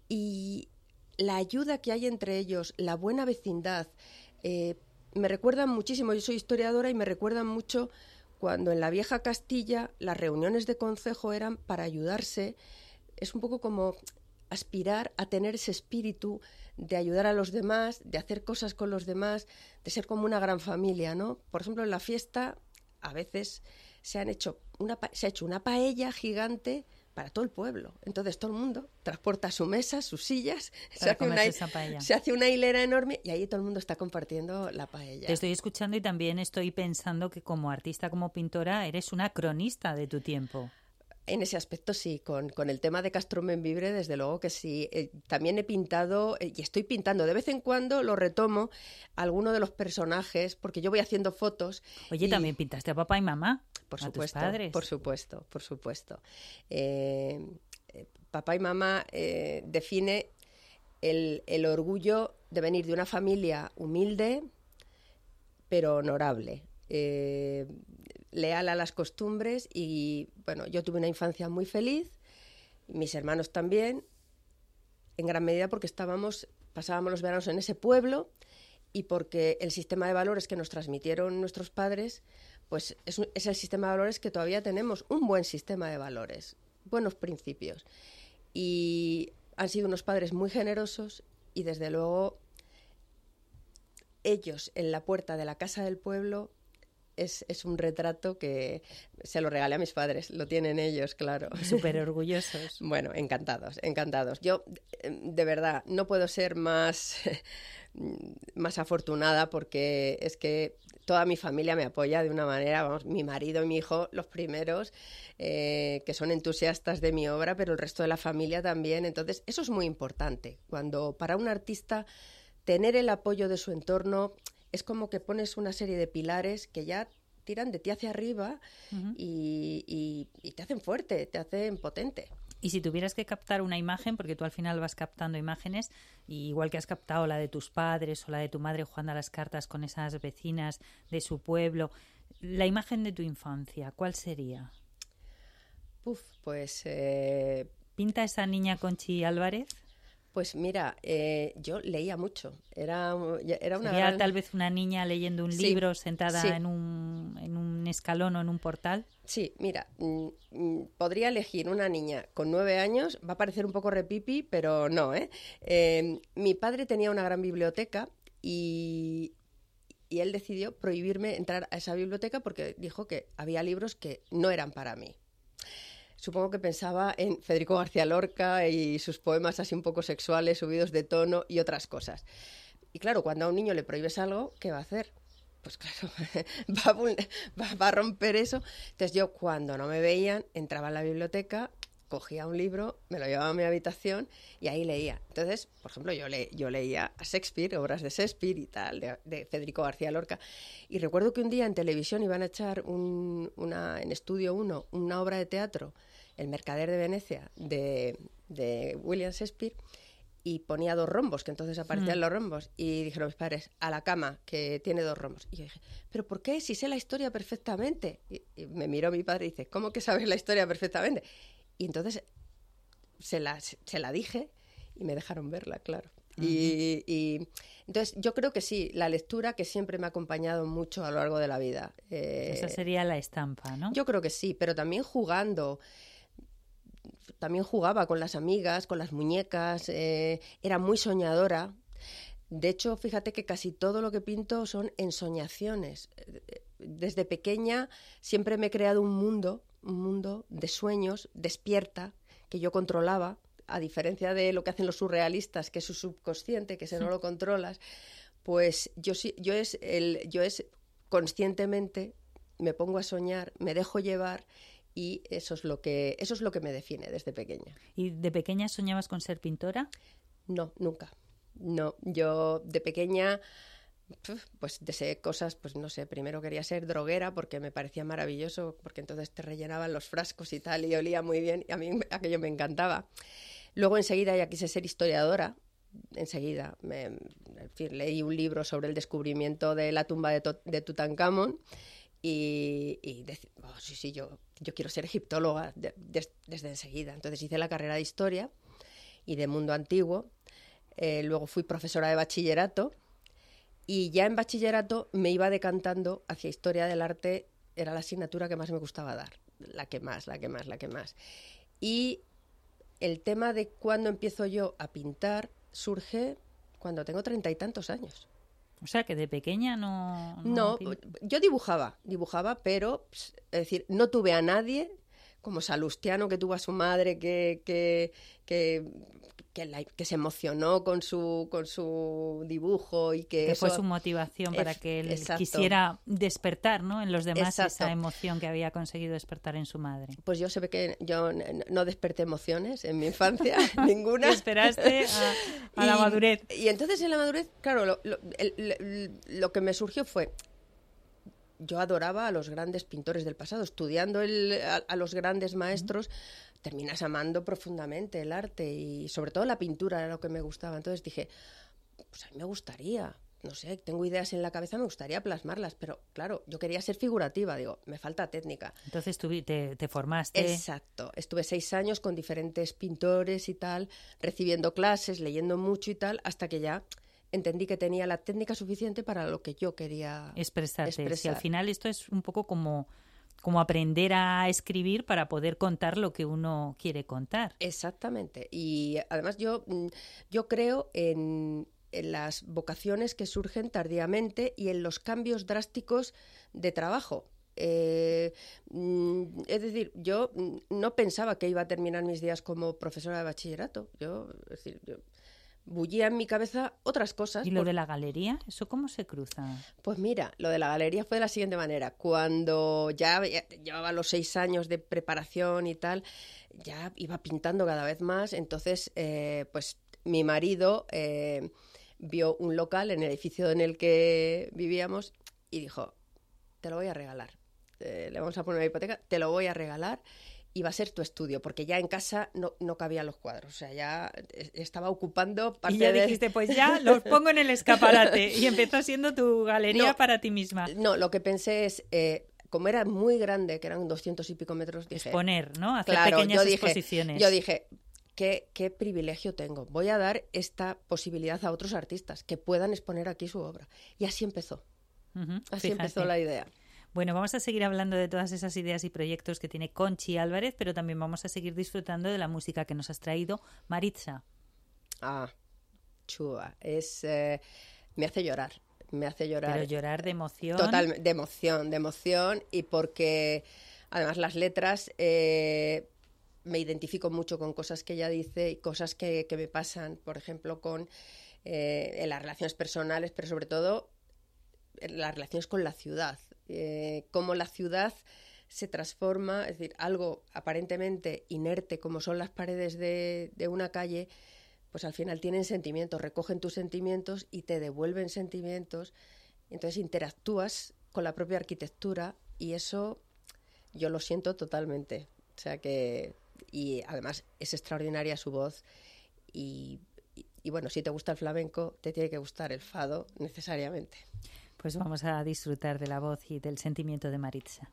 Y la ayuda que hay entre ellos, la buena vecindad, Eh, me recuerdan muchísimo, yo soy historiadora y me recuerdan mucho cuando en la vieja Castilla las reuniones de concejo eran para ayudarse. Es un poco como aspirar a tener ese espíritu de ayudar a los demás, de hacer cosas con los demás, de ser como una gran familia, ¿no? Por ejemplo, en la fiesta a veces se han hecho una, se ha hecho una paella gigante para todo el pueblo. Entonces todo el mundo transporta su mesa, sus sillas, se hace, una, se hace una hilera enorme y ahí todo el mundo está compartiendo la paella. Te estoy escuchando y también estoy pensando que como artista, como pintora, eres una cronista de tu tiempo. En ese aspecto sí, con, con el tema de Castromembibre, desde luego que sí. Eh, también he pintado, eh, y estoy pintando, de vez en cuando lo retomo, alguno de los personajes, porque yo voy haciendo fotos. Oye, y... ¿también pintaste a papá y mamá? Por a supuesto, tus padres. por supuesto, por supuesto. Eh, eh, papá y mamá eh, define el, el orgullo de venir de una familia humilde, pero honorable. Eh, leal a las costumbres y, bueno, yo tuve una infancia muy feliz, mis hermanos también, en gran medida porque estábamos, pasábamos los veranos en ese pueblo y porque el sistema de valores que nos transmitieron nuestros padres, pues es, es el sistema de valores que todavía tenemos, un buen sistema de valores, buenos principios. Y han sido unos padres muy generosos y, desde luego, ellos en la puerta de la casa del pueblo Es, es un retrato que se lo regalé a mis padres, lo tienen ellos, claro. Súper orgullosos. Bueno, encantados, encantados. Yo, de verdad, no puedo ser más, más afortunada porque es que toda mi familia me apoya de una manera, vamos, mi marido y mi hijo, los primeros, eh, que son entusiastas de mi obra, pero el resto de la familia también. Entonces, eso es muy importante. Cuando para un artista tener el apoyo de su entorno es como que pones una serie de pilares que ya tiran de ti hacia arriba uh-huh. y, y, y te hacen fuerte, te hacen potente. Y si tuvieras que captar una imagen, porque tú al final vas captando imágenes, y igual que has captado la de tus padres o la de tu madre jugando a las cartas con esas vecinas de su pueblo, la imagen de tu infancia, ¿cuál sería? Uf, pues... Eh... ¿Pinta esa niña Conchi Álvarez? Pues mira, eh, yo leía mucho. Era, era una ¿Sería gran... tal vez una niña leyendo un sí, libro sentada sí. en, un, en un escalón o en un portal? Sí, mira, mm, podría elegir una niña con nueve años, va a parecer un poco repipi, pero no, ¿eh? eh mi padre tenía una gran biblioteca y, y él decidió prohibirme entrar a esa biblioteca porque dijo que había libros que no eran para mí. Supongo que pensaba en Federico García Lorca y sus poemas así un poco sexuales, subidos de tono y otras cosas. Y claro, cuando a un niño le prohíbes algo, ¿qué va a hacer? pues claro, va, a, va, va a romper eso. Entonces yo, cuando no me veían, entraba en la biblioteca, cogía un libro, me lo llevaba a mi habitación y ahí leía. Entonces, por ejemplo, yo, le, yo leía a Shakespeare, obras de Shakespeare y tal, de, de Federico García Lorca. Y recuerdo que un día en televisión iban a echar un, una, en Estudio uno una obra de teatro, El mercader de Venecia, de, de William Shakespeare, y ponía dos rombos, que entonces aparecían mm. los rombos, y dijeron mis padres, a la cama, que tiene dos rombos. Y yo dije, ¿pero por qué? Si sé la historia perfectamente. Y, y me miró mi padre y dice, ¿cómo que sabes la historia perfectamente? Y entonces se la, se la dije y me dejaron verla, claro. Uh-huh. Y, y entonces yo creo que sí, la lectura, que siempre me ha acompañado mucho a lo largo de la vida. Eh, Esa sería la estampa, ¿no? Yo creo que sí, pero también jugando. También jugaba con las amigas, con las muñecas, eh, era muy soñadora. De hecho, fíjate que casi todo lo que pinto son ensoñaciones. Desde pequeña siempre me he creado un mundo, un mundo de sueños, despierta, que yo controlaba, a diferencia de lo que hacen los surrealistas, que es su subconsciente, que si no lo controlas, pues yo sí, yo es el, yo es conscientemente me pongo a soñar, me dejo llevar. Y eso es lo que eso es lo que me define desde pequeña. ¿Y de pequeña soñabas con ser pintora? No, nunca. No, yo de pequeña pues deseé cosas, pues no sé, primero quería ser droguera porque me parecía maravilloso, porque entonces te rellenaban los frascos y tal y olía muy bien y a mí aquello me encantaba. Luego enseguida ya quise ser historiadora. Enseguida me, en fin, leí un libro sobre el descubrimiento de la tumba de, to- de Tutankamón. Y, y decir, oh, sí, sí, yo, yo quiero ser egiptóloga de, de, desde enseguida. Entonces hice la carrera de Historia y de Mundo Antiguo. Eh, luego fui profesora de bachillerato y ya en bachillerato me iba decantando hacia Historia del Arte. Era la asignatura que más me gustaba dar. La que más, la que más, la que más. Y el tema de cuándo empiezo yo a pintar surge cuando tengo treinta y tantos años. O sea, que de pequeña no... No, no yo dibujaba, dibujaba, pero, es decir, no tuve a nadie como Salustiano, que tuvo a su madre, que, que, que, que, la, que se emocionó con su, con su dibujo y que... Que eso, fue su motivación para es, que él exacto. quisiera despertar, ¿no?, en los demás Exacto. esa emoción que había conseguido despertar en su madre. Pues yo se ve que yo no desperté emociones en mi infancia, ninguna. Esperaste a, a y, la madurez. Y entonces en la madurez, claro, lo, lo, el, el, lo que me surgió fue... Yo adoraba a los grandes pintores del pasado, estudiando el, a, a los grandes maestros, mm. terminas amando profundamente el arte y sobre todo la pintura era lo que me gustaba. Entonces dije, pues a mí me gustaría, no sé, tengo ideas en la cabeza, me gustaría plasmarlas, pero claro, yo quería ser figurativa, digo, me falta técnica. Entonces tú te, te formaste. Exacto, estuve seis años con diferentes pintores y tal, recibiendo clases, leyendo mucho y tal, hasta que ya... entendí que tenía la técnica suficiente para lo que yo quería expresarte. expresar. Si al final esto es un poco como, como aprender a escribir para poder contar lo que uno quiere contar. Exactamente. Y además yo, yo creo en, en las vocaciones que surgen tardíamente y en los cambios drásticos de trabajo. Eh, es decir, yo no pensaba que iba a terminar mis días como profesora de bachillerato. Yo, es decir, yo bullía en mi cabeza otras cosas. ¿Y lo por... de la galería? ¿Eso cómo se cruza? Pues mira, lo de la galería fue de la siguiente manera. Cuando ya, ya llevaba los seis años de preparación y tal, ya iba pintando cada vez más. Entonces, eh, pues mi marido eh, vio un local en el edificio en el que vivíamos y dijo, te lo voy a regalar. Eh, le vamos a poner una hipoteca, te lo voy a regalar. Iba a ser tu estudio, porque ya en casa no, no cabían los cuadros, o sea, ya estaba ocupando parte y ya de... dijiste, pues ya los pongo en el escaparate, y empezó siendo tu galería no, para ti misma. No, lo que pensé es, eh, como era muy grande, que eran doscientos y pico metros, dije... Exponer, ¿no? Hacer claro, pequeñas yo dije, exposiciones. Yo dije, ¿qué, qué privilegio tengo, voy a dar esta posibilidad a otros artistas que puedan exponer aquí su obra. Y así empezó, uh-huh, así fíjate. empezó la idea. Bueno, vamos a seguir hablando de todas esas ideas y proyectos que tiene Conchi Álvarez, pero también vamos a seguir disfrutando de la música que nos has traído, Maritza. Ah, chua, es, eh, me hace llorar, me hace llorar. Pero llorar de emoción. Total, de emoción, de emoción, y porque además las letras eh, me identifico mucho con cosas que ella dice y cosas que, que me pasan, por ejemplo, con eh, en las relaciones personales, pero sobre todo las relaciones con la ciudad, eh, cómo la ciudad se transforma, es decir, algo aparentemente inerte como son las paredes de, de una calle, pues al final tienen sentimientos, recogen tus sentimientos y te devuelven sentimientos, entonces interactúas con la propia arquitectura y eso yo lo siento totalmente, o sea que, y además es extraordinaria su voz y, y, y bueno, si te gusta el flamenco, te tiene que gustar el fado necesariamente. Pues vamos a disfrutar de la voz y del sentimiento de Maritza.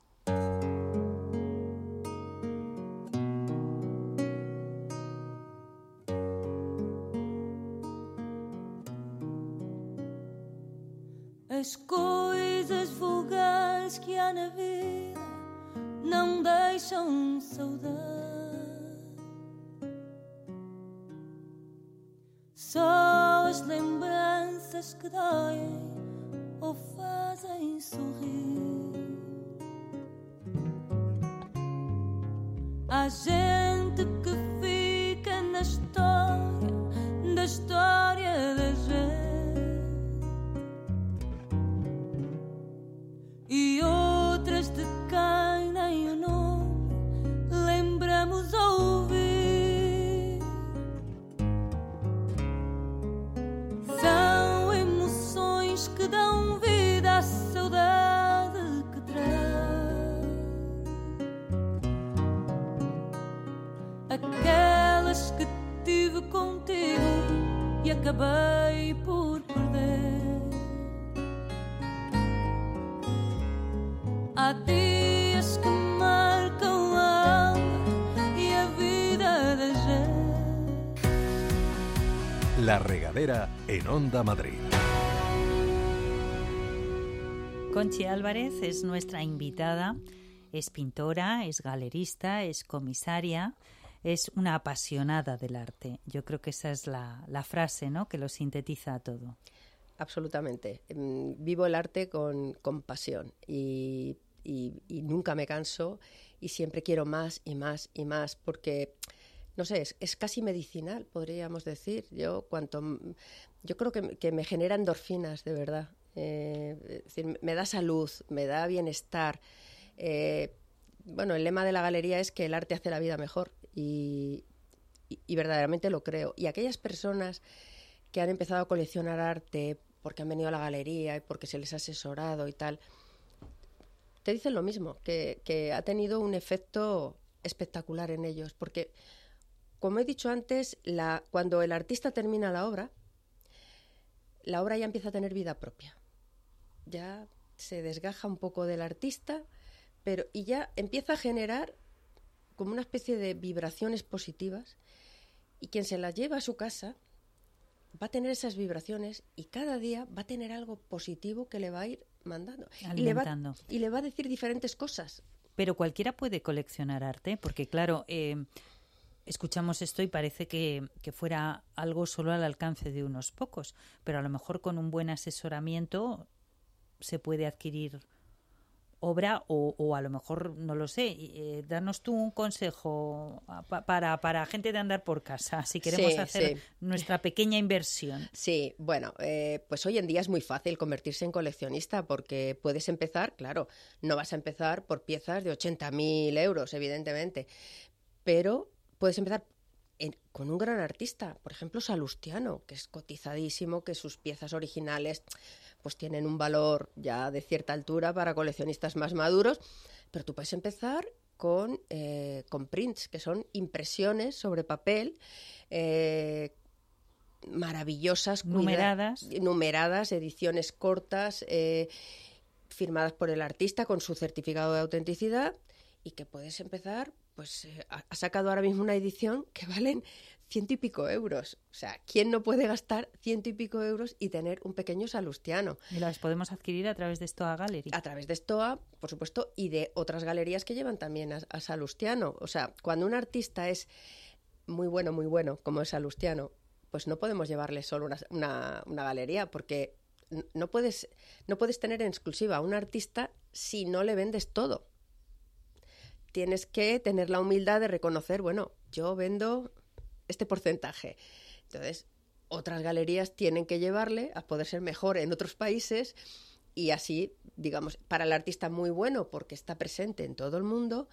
As coisas vulgares que há na vida não deixam saudade. Só as lembranças que doem ou fazem sorrir. Há gente que fica na história da história da gente. E outras de quem nem o nome lembramos ouvir. São emoções que dão vida à saudade que traz. Aquelas que tive contigo e acabei por perder. Há dias que marcam a alma e a vida da gente. La Regadera en Onda Madrid. Conchi Álvarez es nuestra invitada, es pintora, es galerista, es comisaria, es una apasionada del arte. Yo creo que esa es la, la frase, ¿no?, que lo sintetiza todo. Absolutamente. Vivo el arte con, con pasión y, y, y nunca me canso y siempre quiero más y más y más porque, no sé, es, es casi medicinal, podríamos decir. Yo cuanto, yo creo que, que me genera endorfinas, de verdad. Eh, es decir, me da salud, me da bienestar. Eh, bueno, el lema de la galería es que el arte hace la vida mejor y, y, y verdaderamente lo creo. Y aquellas personas que han empezado a coleccionar arte porque han venido a la galería y porque se les ha asesorado y tal, te dicen lo mismo, que, que ha tenido un efecto espectacular en ellos, porque, como he dicho antes, la, cuando el artista termina la obra, la obra ya empieza a tener vida propia. Ya se desgaja un poco del artista, pero y ya empieza a generar como una especie de vibraciones positivas, y quien se las lleva a su casa va a tener esas vibraciones y cada día va a tener algo positivo que le va a ir mandando. Alimentando. Y le va, y le va a decir diferentes cosas. Pero cualquiera puede coleccionar arte, porque claro, eh, escuchamos esto y parece que, que fuera algo solo al alcance de unos pocos, pero a lo mejor con un buen asesoramiento se puede adquirir obra o, o a lo mejor, no lo sé, eh, danos tú un consejo pa, para, para gente de andar por casa, si queremos sí, hacer sí. nuestra pequeña inversión. Sí, bueno, eh, pues hoy en día es muy fácil convertirse en coleccionista porque puedes empezar, claro, no vas a empezar por piezas de ochenta mil euros, evidentemente, pero puedes empezar en, con un gran artista, por ejemplo Salustiano, que es cotizadísimo, que sus piezas originales pues tienen un valor ya de cierta altura para coleccionistas más maduros, pero tú puedes empezar con, eh, con prints, que son impresiones sobre papel, eh, maravillosas, numeradas, cuida- numeradas, ediciones cortas, eh, firmadas por el artista con su certificado de autenticidad, y que puedes empezar, pues eh, ha, ha sacado ahora mismo una edición que valen ciento y pico euros. O sea, ¿quién no puede gastar ciento y pico euros y tener un pequeño Salustiano? Y las podemos adquirir a través de Stoa Gallery. A través de Stoa, por supuesto, y de otras galerías que llevan también a, a Salustiano. O sea, cuando un artista es muy bueno, muy bueno, como es Salustiano, pues no podemos llevarle solo una, una, una galería, porque no puedes, no puedes tener en exclusiva a un artista si no le vendes todo. Tienes que tener la humildad de reconocer, bueno, yo vendo este porcentaje. Entonces, otras galerías tienen que llevarle a poder ser mejor en otros países y así, digamos, para el artista muy bueno porque está presente en todo el mundo,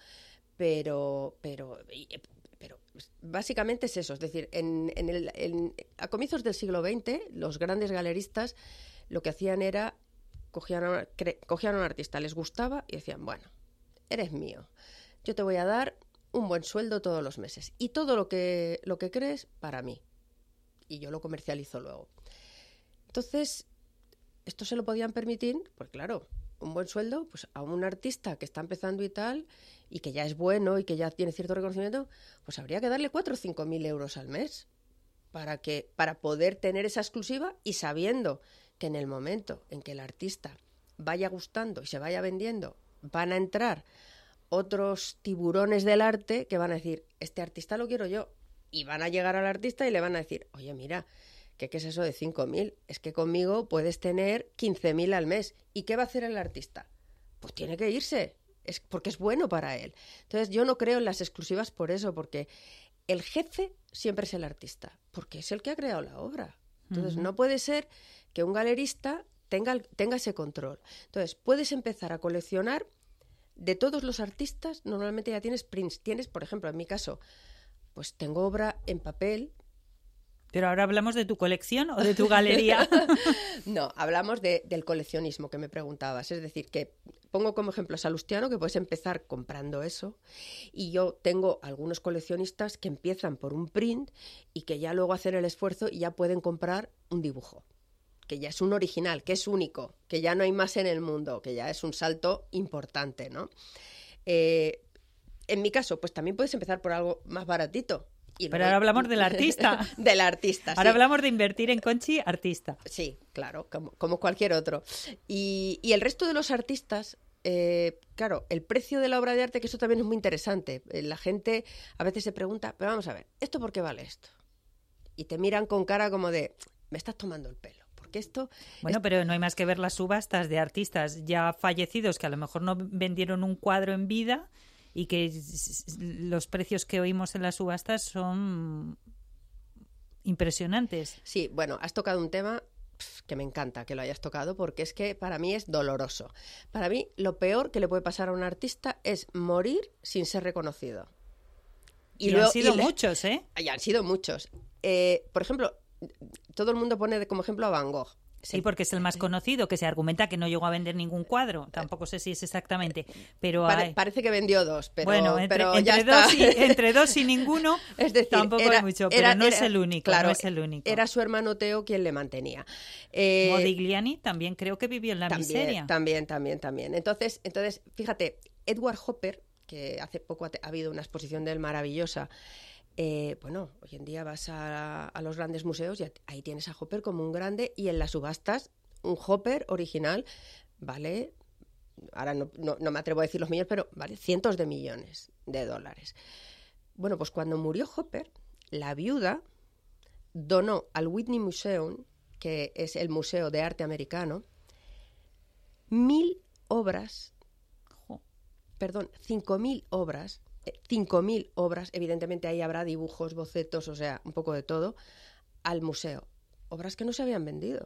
pero, pero, pero básicamente es eso. Es decir, en, en el, en, a comienzos del siglo veinte, los grandes galeristas lo que hacían era, cogían a, cre, cogían a un artista, les gustaba y decían, bueno, eres mío, yo te voy a dar un buen sueldo todos los meses y todo lo que, lo que crees para mí. Y yo lo comercializo luego. Entonces, esto se lo podían permitir, pues claro, un buen sueldo, pues a un artista que está empezando y tal, y que ya es bueno y que ya tiene cierto reconocimiento, pues habría que darle cuatro o cinco mil euros al mes para que, para poder tener esa exclusiva, y sabiendo que en el momento en que el artista vaya gustando y se vaya vendiendo, van a entrar otros tiburones del arte que van a decir, este artista lo quiero yo, y van a llegar al artista y le van a decir, oye, mira, ¿qué, qué es eso de cinco mil? Es que conmigo puedes tener quince mil al mes. ¿Y qué va a hacer el artista? Pues tiene que irse, es porque es bueno para él. Entonces yo no creo en las exclusivas por eso, porque el jefe siempre es el artista, porque es el que ha creado la obra. Entonces uh-huh. no puede ser que un galerista tenga, tenga ese control. Entonces puedes empezar a coleccionar de todos los artistas. Normalmente ya tienes prints. Tienes, por ejemplo, en mi caso, pues tengo obra en papel. ¿Pero ahora hablamos de tu colección o de tu galería? No, hablamos de, del coleccionismo que me preguntabas. Es decir, que pongo como ejemplo a Salustiano, que puedes empezar comprando eso. Y yo tengo algunos coleccionistas que empiezan por un print y que ya luego hacen el esfuerzo y ya pueden comprar un dibujo, que ya es un original, que es único, que ya no hay más en el mundo, que ya es un salto importante, ¿no? Eh, en mi caso, pues también puedes empezar por algo más baratito. Y Pero ahora hablamos del artista. Del artista, Ahora sí. hablamos de invertir en Conchi, artista. Sí, claro, como, como cualquier otro. Y, y el resto de los artistas, eh, claro, el precio de la obra de arte, que eso también es muy interesante. La gente a veces se pregunta, pero vamos a ver, ¿esto por qué vale esto? Y te miran con cara como de, me estás tomando el pelo. Esto bueno, es... pero no hay más que ver las subastas de artistas ya fallecidos que a lo mejor no vendieron un cuadro en vida y que los precios que oímos en las subastas son impresionantes. Sí, bueno, has tocado un tema que me encanta que lo hayas tocado, porque es que para mí es doloroso. Para mí lo peor que le puede pasar a un artista es morir sin ser reconocido. Y, y luego, han sido y le... muchos, ¿eh? Y han sido muchos. Eh, por ejemplo, todo el mundo pone como ejemplo a Van Gogh. Sí, porque es el más conocido, que se argumenta que no llegó a vender ningún cuadro. Tampoco sé si es exactamente, pero Pare, hay... parece que vendió dos, pero, bueno, entre, pero entre, ya dos está. Y, entre dos y ninguno, es decir, tampoco era, hay mucho, pero era, no era, es el único. Claro, no es el único. Era su hermano Teo quien le mantenía. Eh, Modigliani también creo que vivió en la también, miseria. También, también, también. Entonces, entonces, fíjate, Edward Hopper, que hace poco ha, ha habido una exposición de él maravillosa. Eh, bueno, hoy en día vas a, a los grandes museos y ahí tienes a Hopper como un grande, y en las subastas un Hopper original vale, ahora no, no, no me atrevo a decir los millones, pero vale cientos de millones de dólares. Bueno, pues cuando murió Hopper, la viuda donó al Whitney Museum, que es el museo de arte americano, mil obras, perdón, cinco mil obras, cinco mil obras, evidentemente ahí habrá dibujos, bocetos, o sea, un poco de todo, al museo. Obras que no se habían vendido.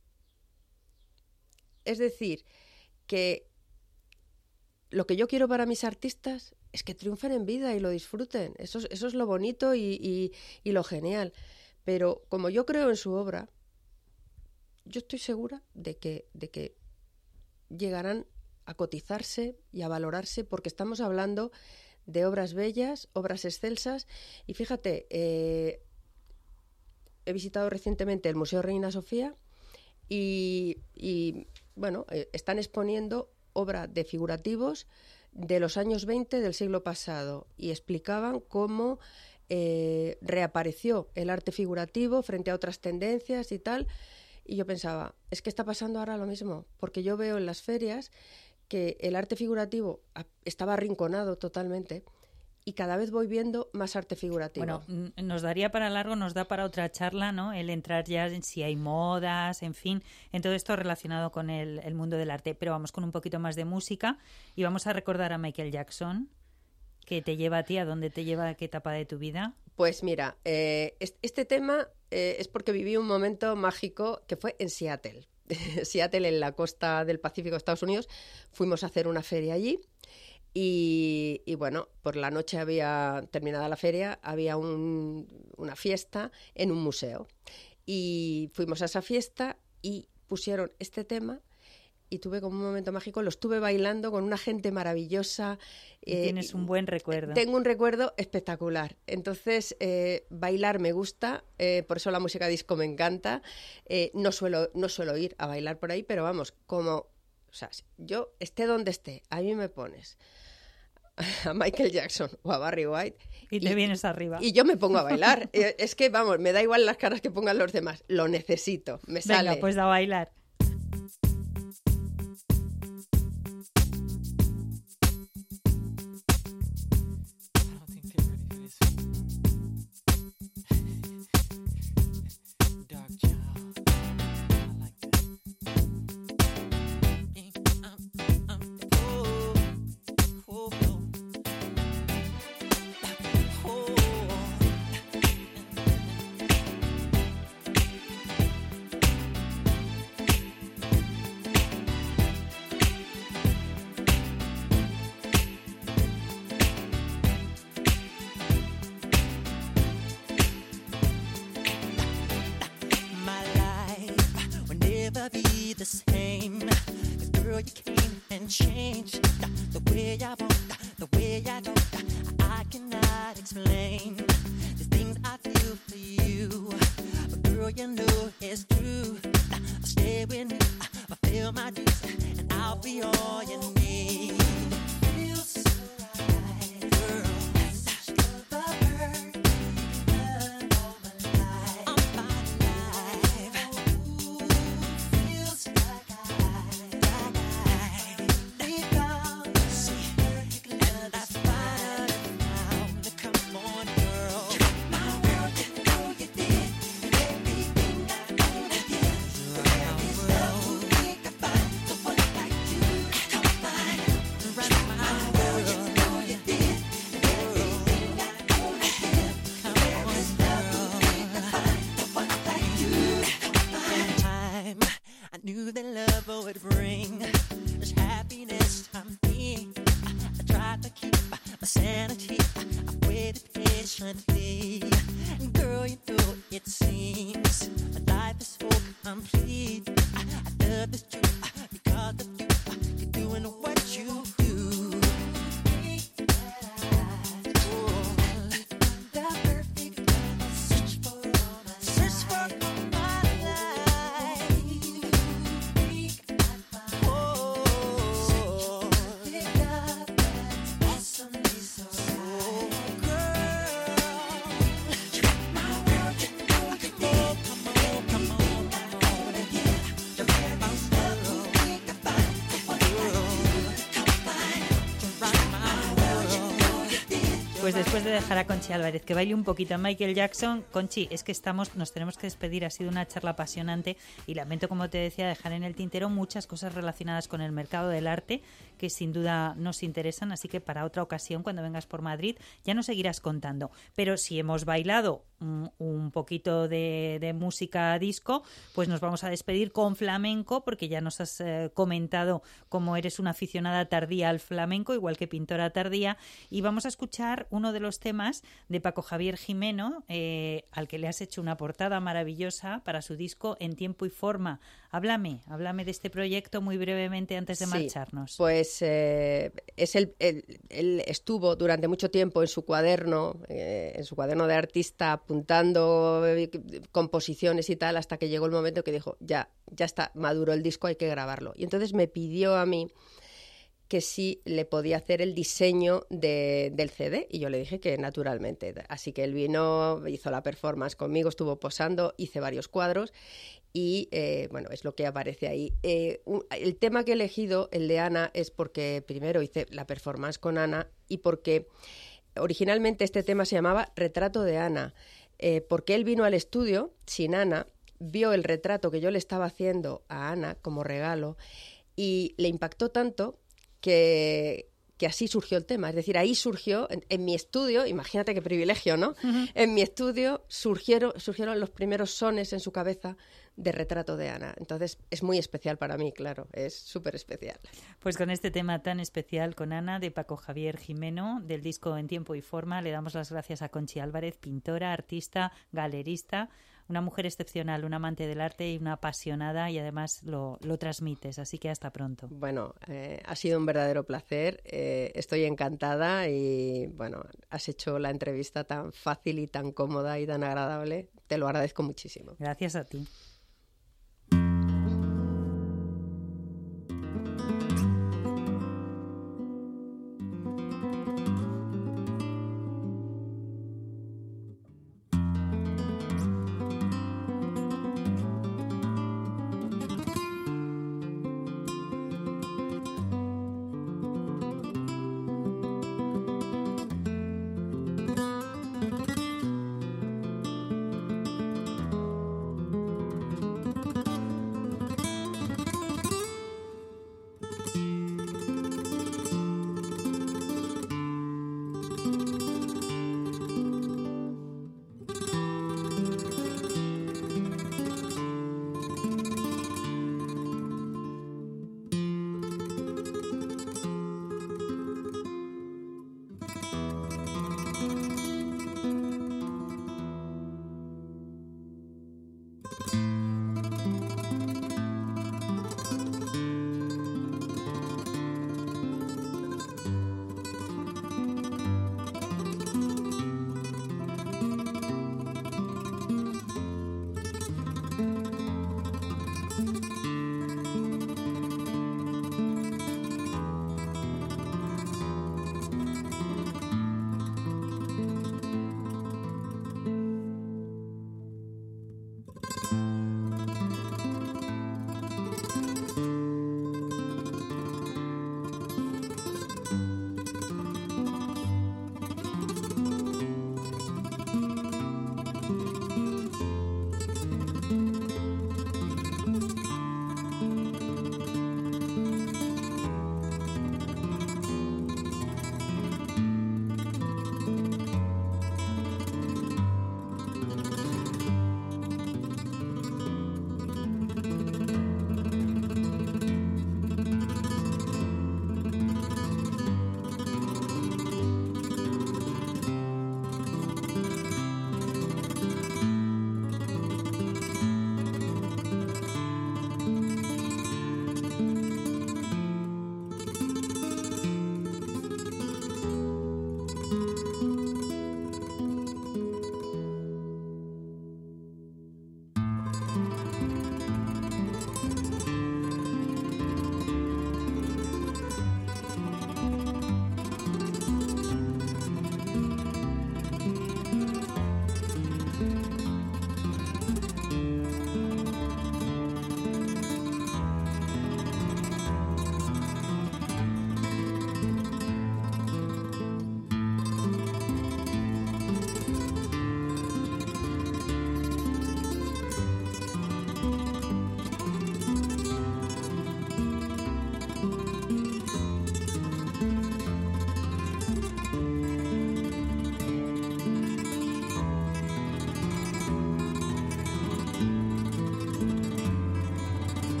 Es decir, que lo que yo quiero para mis artistas es que triunfen en vida y lo disfruten. Eso, eso es lo bonito y, y, y lo genial. Pero como yo creo en su obra, yo estoy segura de que, de que llegarán a cotizarse y a valorarse, porque estamos hablando de obras bellas, obras excelsas. Y fíjate, eh, he visitado recientemente el Museo Reina Sofía y, y bueno, eh, están exponiendo obra de figurativos de los años veinte del siglo pasado, y explicaban cómo eh, reapareció el arte figurativo frente a otras tendencias y tal. Y yo pensaba, es que está pasando ahora lo mismo, porque yo veo en las ferias que el arte figurativo estaba arrinconado totalmente, y cada vez voy viendo más arte figurativo. Bueno, nos daría para largo, nos da para otra charla, ¿no? El entrar ya en si hay modas, en fin, en todo esto relacionado con el, el mundo del arte. Pero vamos con un poquito más de música y vamos a recordar a Michael Jackson. ¿Qué te lleva a ti? ¿A dónde te lleva? ¿A qué etapa de tu vida? Pues mira, eh, este tema eh, es porque viví un momento mágico que fue en Seattle. Seattle, en la costa del Pacífico de Estados Unidos. Fuimos a hacer una feria allí y, y bueno, por la noche había, terminada la feria, había un, una fiesta en un museo. Y fuimos a esa fiesta y pusieron este tema y tuve como un momento mágico, lo estuve bailando con una gente maravillosa. Eh, tienes un buen recuerdo. Tengo un recuerdo espectacular. Entonces, eh, bailar me gusta, eh, por eso la música disco me encanta. Eh, no suelo, no suelo ir a bailar por ahí, pero vamos, como, o sea, yo esté donde esté, a mí me pones a Michael Jackson o a Barry White y te y, vienes arriba y yo me pongo a bailar. Es que vamos, me da igual las caras que pongan los demás, lo necesito, me sale. Venga, pues a bailar. The same, 'cause girl, you came and changed the way I walk, the way I talk. I cannot explain the things I feel for you, but girl, you know it's true. I'll stay with me, I'll feel my dreams, and I'll be all you need. Feels so right, girl. That's the perfect love of my life. Of my life. Ooh, feels like I, like I, we found the perfect love. And that's fine and found. Come on, girl. You rock my world, you know you did. Everything I wanna give. There is no way to find the one like you. Come find, rock my world, you know you did. Everything I wanna give. There is no way to find the one like you. Come find. Time, I knew that love would bring this happiness I'm being. I tried to keep my sanity. I waited patiently. Girl, you know it seems my life is so complete. I, I love this truth because of you. You're doing what you do. The perfect love, search for all my life. Search for all my life. Oh, perfect love that's awesomely so right. Girl, you rock my world, you know you did. Come on, come on, come on, again. The very most love we can find, the one like you. Come find, you rock my world, you know you did. Pues después de dejar a Conchi Álvarez que baile un poquito a Michael Jackson, Conchi, es que estamos, nos tenemos que despedir, ha sido una charla apasionante y lamento, como te decía, dejar en el tintero muchas cosas relacionadas con el mercado del arte que sin duda nos interesan, así que para otra ocasión, cuando vengas por Madrid, ya nos seguirás contando. Pero si hemos bailado un, un poquito de, de música disco, pues nos vamos a despedir con flamenco, porque ya nos has eh, comentado cómo eres una aficionada tardía al flamenco, igual que pintora tardía, y vamos a escuchar uno de los temas de Paco Javier Jimeno, eh, al que le has hecho una portada maravillosa para su disco En Tiempo y Forma. Háblame, háblame de este proyecto muy brevemente antes de Sí, marcharnos. Pues eh, es el, el- él estuvo durante mucho tiempo en su cuaderno, eh, en su cuaderno de artista, apuntando eh, composiciones y tal, hasta que llegó el momento que dijo, ya, ya está maduro el disco, hay que grabarlo. Y entonces me pidió a mí que sí le podía hacer el diseño de, del C D, y yo le dije que naturalmente. Así que él vino, hizo la performance conmigo, estuvo posando, hice varios cuadros y eh, bueno, es lo que aparece ahí. Eh, un- el tema que he elegido, el de Ana, es porque primero hice la performance con Ana y porque originalmente este tema se llamaba Retrato de Ana, eh, porque él vino al estudio sin Ana, vio el retrato que yo le estaba haciendo a Ana como regalo y le impactó tanto que, que así surgió el tema. Es decir, ahí surgió, en, en mi estudio, imagínate qué privilegio, ¿no? Uh-huh. En mi estudio surgieron, surgieron los primeros sones en su cabeza de Retrato de Ana. Entonces, es muy especial para mí, claro, es súper especial. Pues con este tema tan especial con Ana, de Paco Javier Jimeno, del disco En Tiempo y Forma, le damos las gracias a Conchi Álvarez, pintora, artista, galerista, una mujer excepcional, una amante del arte y una apasionada, y además lo, lo transmites, así que hasta pronto. Bueno, eh, ha sido un verdadero placer, eh, estoy encantada y bueno, has hecho la entrevista tan fácil y tan cómoda y tan agradable, te lo agradezco muchísimo. Gracias a ti.